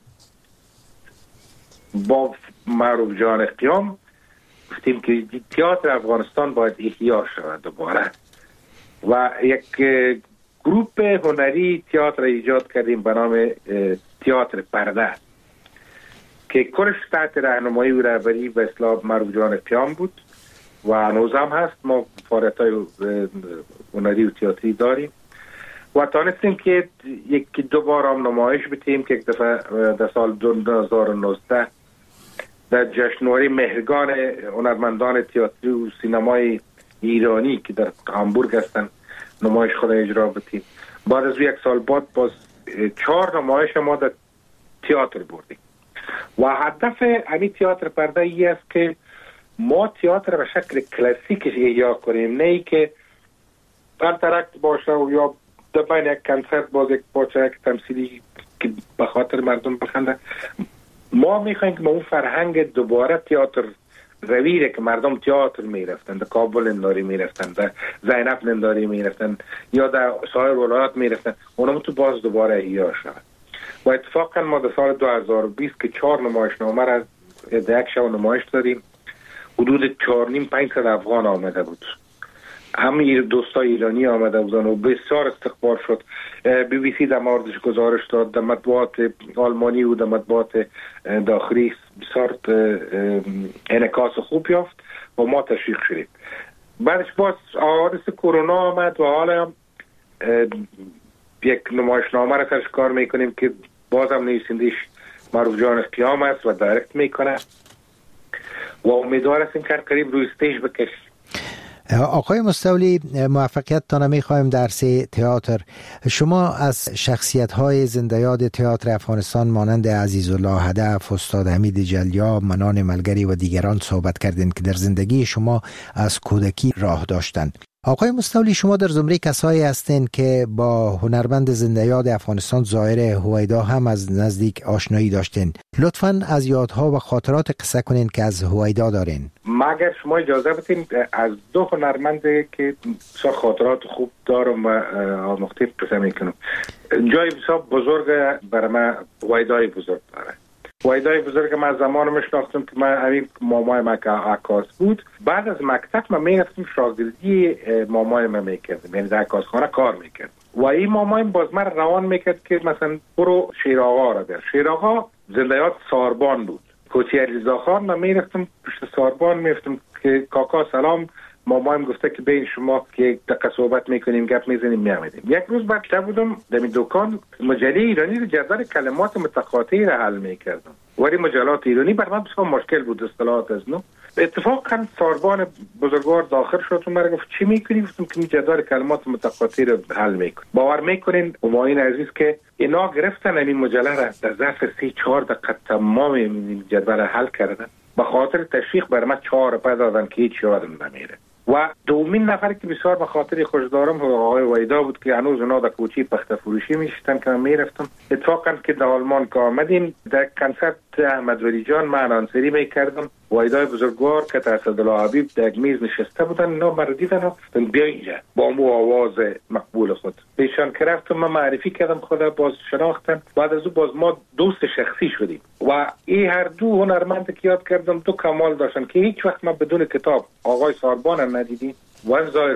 با معروف جان قیام گفتیم که تئاتر افغانستان باید احیا شود دوباره و یک گروپ هنری تئاتر ایجاد کردیم به نام تئاتر پرده که کلش تحت راهنمایی و رهبری به اصطلاح معروف جان قیام بود و هنوز هم هست. ما فعالیت‌های هنری و تئاتری داریم و تانستیم که یک دو بار هم نمایش بتیم که یک دفعه در سال 2019 در جشنواره مهرگان هنرمندان تئاتری و سینمای ایرانی که در هامبورگ هستن نمایش خود اجرا بتیم. بعد از یک سال بعد باز 4 نمایش ما در تئاتر بردیم و هدف همین تئاتر پرده ای است که ما تئاتر به شکل کلاسیک احیا کنیم، نه ای که انترکت باشه و یا در بین یک کنسرت باز یک باشه یک تمثیلی که به خاطر مردم بخنده. ما میخوایم که ما اون فرهنگ دوباره تئاتر رویره که مردم تئاتر میرفتن، در کابل ننداری میرفتن، در زینب ننداری میرفتن یا در سایر ولایات میرفتن، اونا تو باز دوباره احیا شد. و اتفاقا ما در سال 2020 که 4 نمایشنامه را در یک شب نمایش داریم، حدود 4,500 افغان آمده بود. همه دوستای ایرانی آمده بودن و بسیار استقبال شد. بی بی سی در موردش گزارش داد، در مطبوعات آلمانی و در مطبوعات داخلی بسیار انعکاس خوب یافت و ما تشویق شدیم. بعدش باز حوادث کرونا آمد و حالا هم یک نمایشنامه را سرش کار میکنیم که بازم نویسندش معروف جان قیام است و دایرکت میکنه و امیدوار هستیم که قریب روی استیج بکشیم. آقای مستولی، موفقیتتان میخوایم در تئاتر. شما از شخصیت‌های زنده یاد تئاتر افغانستان مانند عزیزالله هدف، استاد حمید جلیا، منان ملگری و دیگران صحبت کردین که در زندگی شما از کودکی راه داشتند. آقای مستولی، شما در زمره کسایی هستین که با هنرمند زنده یاد افغانستان ظاهر هویدا هم از نزدیک آشنایی داشتین. لطفاً از یادها و خاطرات قصه کنین که از هویدا دارین. مگر شما اجازه بدین از 2 هنرمند که خاطرات خوب دارم و آموخته قصه میکنم. جای بسیار بزرگ برای من هویدای بزرگ داره. هویدای بزرگ من زمان میشناختم که من همین مامای من که عکاس بود. بعد از مکتب من میرفتم شاگردی مامای من میکردم، یعنی در عکاسخانه کار میکردم و این مامای باز من روان میکرد که مثلا برو شیرآقا را بر. شیرآقا زنده یاد ساربان بود، کوچه علیزاخان. من میرفتم پشت ساربان میرفتم که کاکا سلام، مامایم گفته که بین شما که دقیقه صحبت میکنیم گپ میزنیم میامدیم. یک روز بعد بودم در دکان مجله ایرانی رو جدول کلمات متقاطعی را حل میکردم. ولی مجلات ایرانی بر من بسیار مشکل بود اصطلاحات از نو. اتفاقا ساربان بزرگوار داخل شد و مرا گفت چی میکنی؟ گفتم که جدول کلمات متقاطعی رو حل میکنم. باور میکنین همایون عزیز که اینا گرفتن این مجله را در ظرف 3-4 دقیقه تمام این جدول حل کردن. به خاطر تشویق بر من 4 روپیه دادن که هیچ یادم نمیره. و دومین نفر که بسیار به خاطر خوش دارم آقای وحیدا بود که هنوز اونا در کوچه پخته فروشی میشتن که من میرفتم. اتفاقا که در آلمان که آمدیم در کنسرت احمد ولی جان من آنسری میکردم. وایدای بزرگوار که اسدالله حبیب در میز نشسته بودن، اینا مرا دیدن بیا اینجا با مو آواز مقبول خود پیشان که رفتم، من معرفی کردم، خدا باز شناختن. بعد از او باز ما دوست شخصی شدیم و این هر دو هنرمند که یاد کردم دو کمال داشتن که هیچ وقت ما بدون کتاب آقای ساربان ندیدیم و ظاهر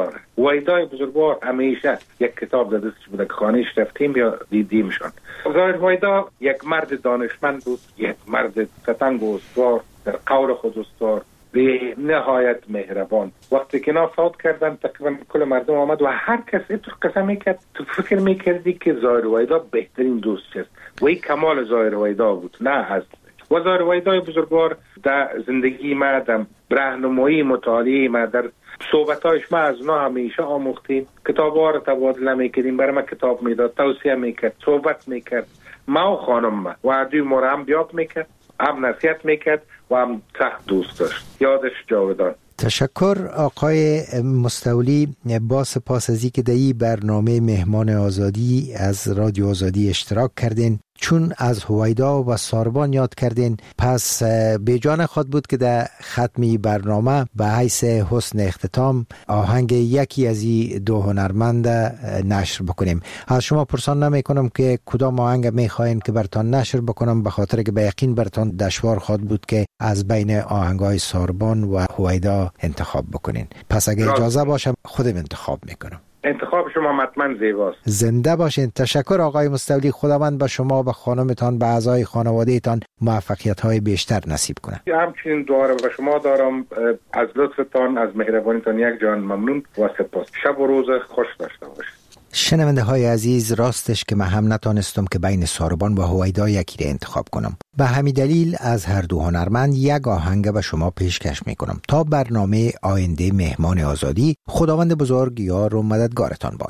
هویدای بزرگوار همیشه یک کتاب در دستش بوده که خانهش رفتیم یا دیدیمشان. ظاهر هویدا یک مرد دانشمند بود، یک مرد ستنگ و استوار، در قول خود استوار، به نهایت مهربان. وقتی که اینا فوت کردن تقریبا کل مردم آمد و هر کسی تو قسم میکرد، تو فکر میکردی که ظاهر هویدا بهترین دوست است و این کمال ظاهر هویدا بود، نه هست. و ظاهر هویدای بزرگوار در زندگی ما، در راهنمایی مطالعه ما، در صحبتایش ما از اونا همیشه آموختیم. کتاب‌ها رو تبادله میکردیم، برای ما کتاب میداد، توصیه میکرد، صحبت میکرد. ما و خانم ما و دوی ما رو هم بیاد میکرد، هم نصیحت میکرد و هم سخت دوست داشت. یادش جاودان. تشکر آقای مستولی، با سپاس از اینکه در این برنامه مهمان آزادی از رادیو آزادی اشتراک کردین. چون از هویدا و ساربان یاد کردین، پس به جان خود بود که در ختمی برنامه به حیث حسن اختتام آهنگ یکی از این دو هنرمند نشر بکنیم. از شما پرسان نمی کنم که کدام آهنگ می خواهید که برتان نشر بکنم، به خاطر که به یقین برتان دشوار خواهد بود که از بین آهنگای ساربان و هویدا انتخاب بکنین. پس اگه اجازه باشم خودم انتخاب میکنم. انتخاب شما حتما زیباست. زنده باشین. تشکر آقای مستولی. خداوند به شما و خانمتان، به اعضای خانوادهتان موفقیت‌های بیشتر نصیب کنه. همچنین دعا را به شما دارم. از لطفتان، از مهربانیتان یک جان ممنون و سپاس. شب و روز خوش داشته باشید. شنونده های عزیز، راستش که من هم نتانستم که بین ساربان و هویدا یکی را انتخاب کنم. به همین دلیل از هر دو هنرمند یک آهنگ به شما پیشکش میکنم. تا برنامه آینده مهمان آزادی، خداوند بزرگ یار و مددگارتان باد.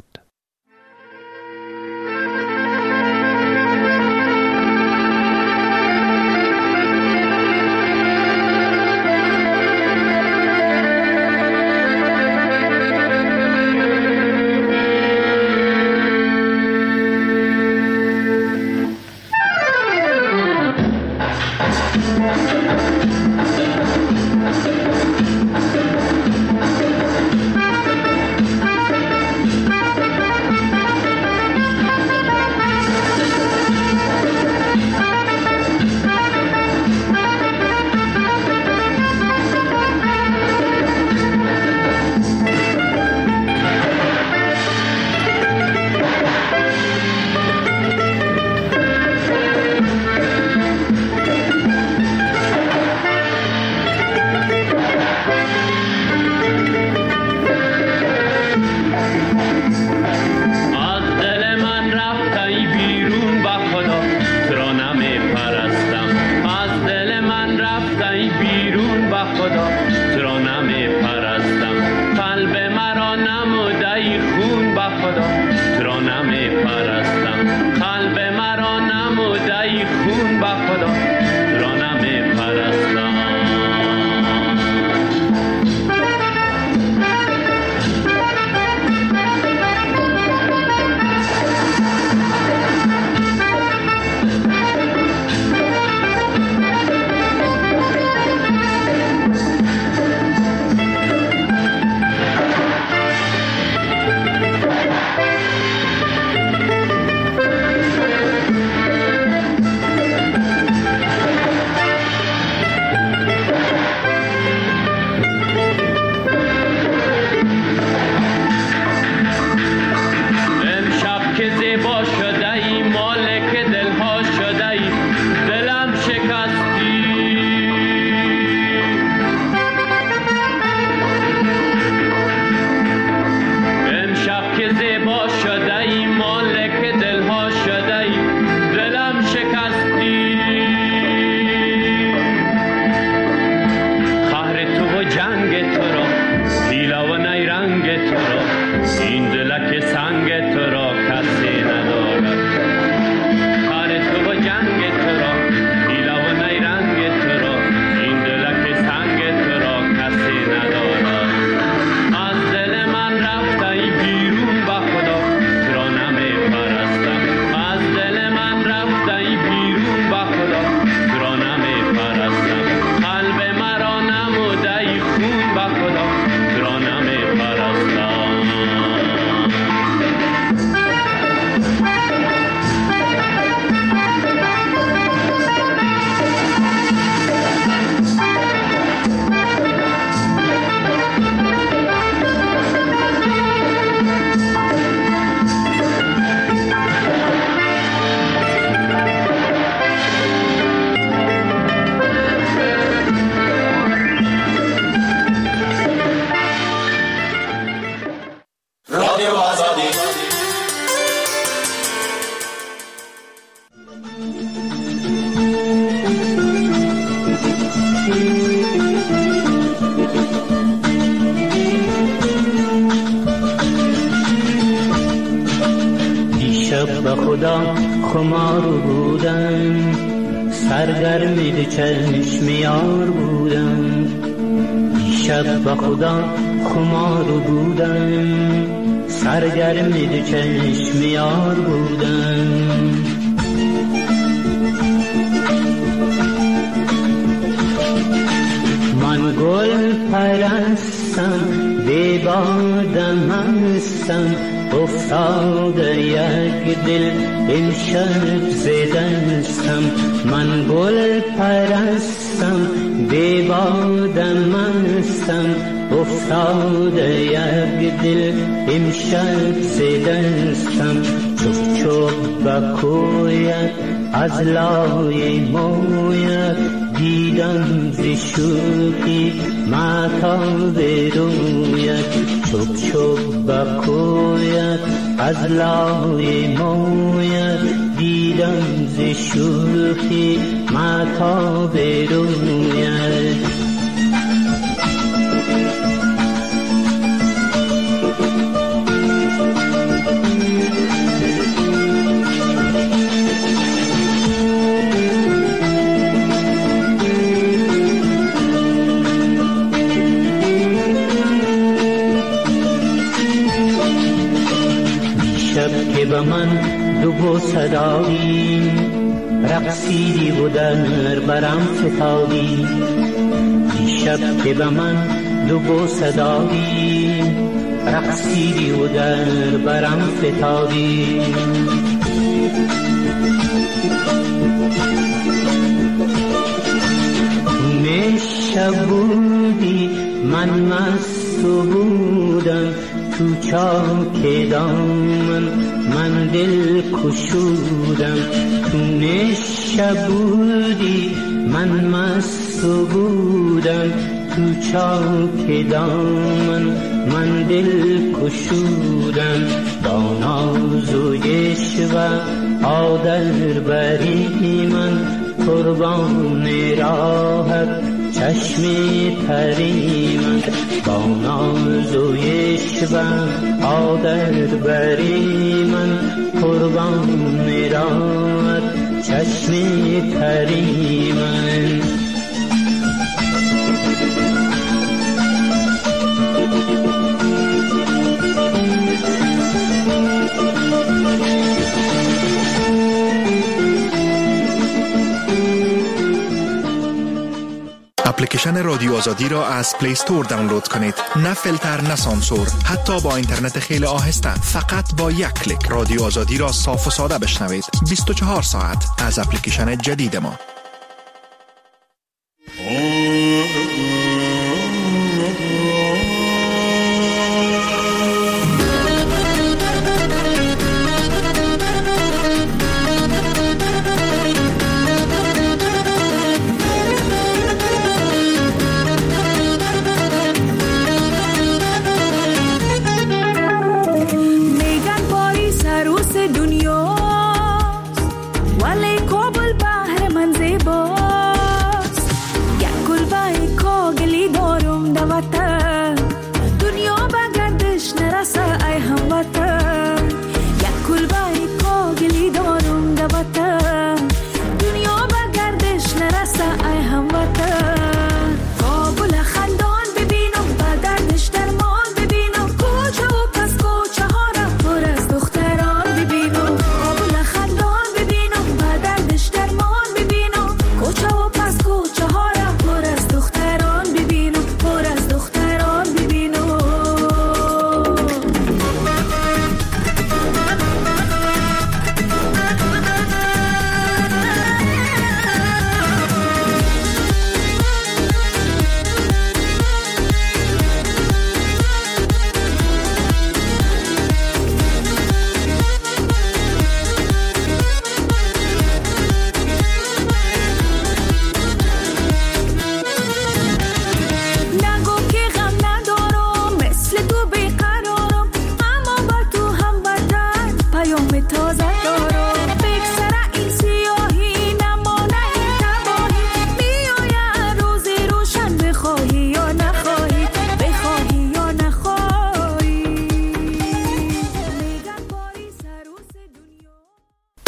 این دلک سنگ تو را کسی نداره. خدا خمار بودم، سرگرمی به چشم یار بودم. دیشب به خدا خمار بودم، سرگرمی به چشم یار بودم. من گل پرستم، بی بادم هستم، افتاده یک دل این شب زدستم. من گل پرستم، بی بادم هستم، افتاده یک دل این شب زدستم. چوب چوب به کویت از لای مویت، دیدم ز شوخی مهتاب رویت. چوب چوب به کویت از لای مویت، دیدم ز شوخی مهتاب رویت. که به من دو بوسه دادی، رقصیدی و در برم فتادی. دیشب که به من دو بوسه دادی، رقصیدی و در برم فتادی. شب بودی من مست بودم، تو چاک دامن من دل کشودم. تو شب بودی من مست بودم، تو چاک دامن من دل کشودم. با ناز و عشق آدر بری من، قربان راحت چشم تری من. با ناز و عشق آدر بری من، قربان راحت چشم تری من. اپلیکیشن رادیو آزادی را از پلی استور دانلود کنید. نه فیلتر نه سانسور، حتی با اینترنت خیلی آهسته. فقط با یک کلیک رادیو آزادی را صاف و ساده بشنوید. 24 ساعت از اپلیکیشن جدید ما.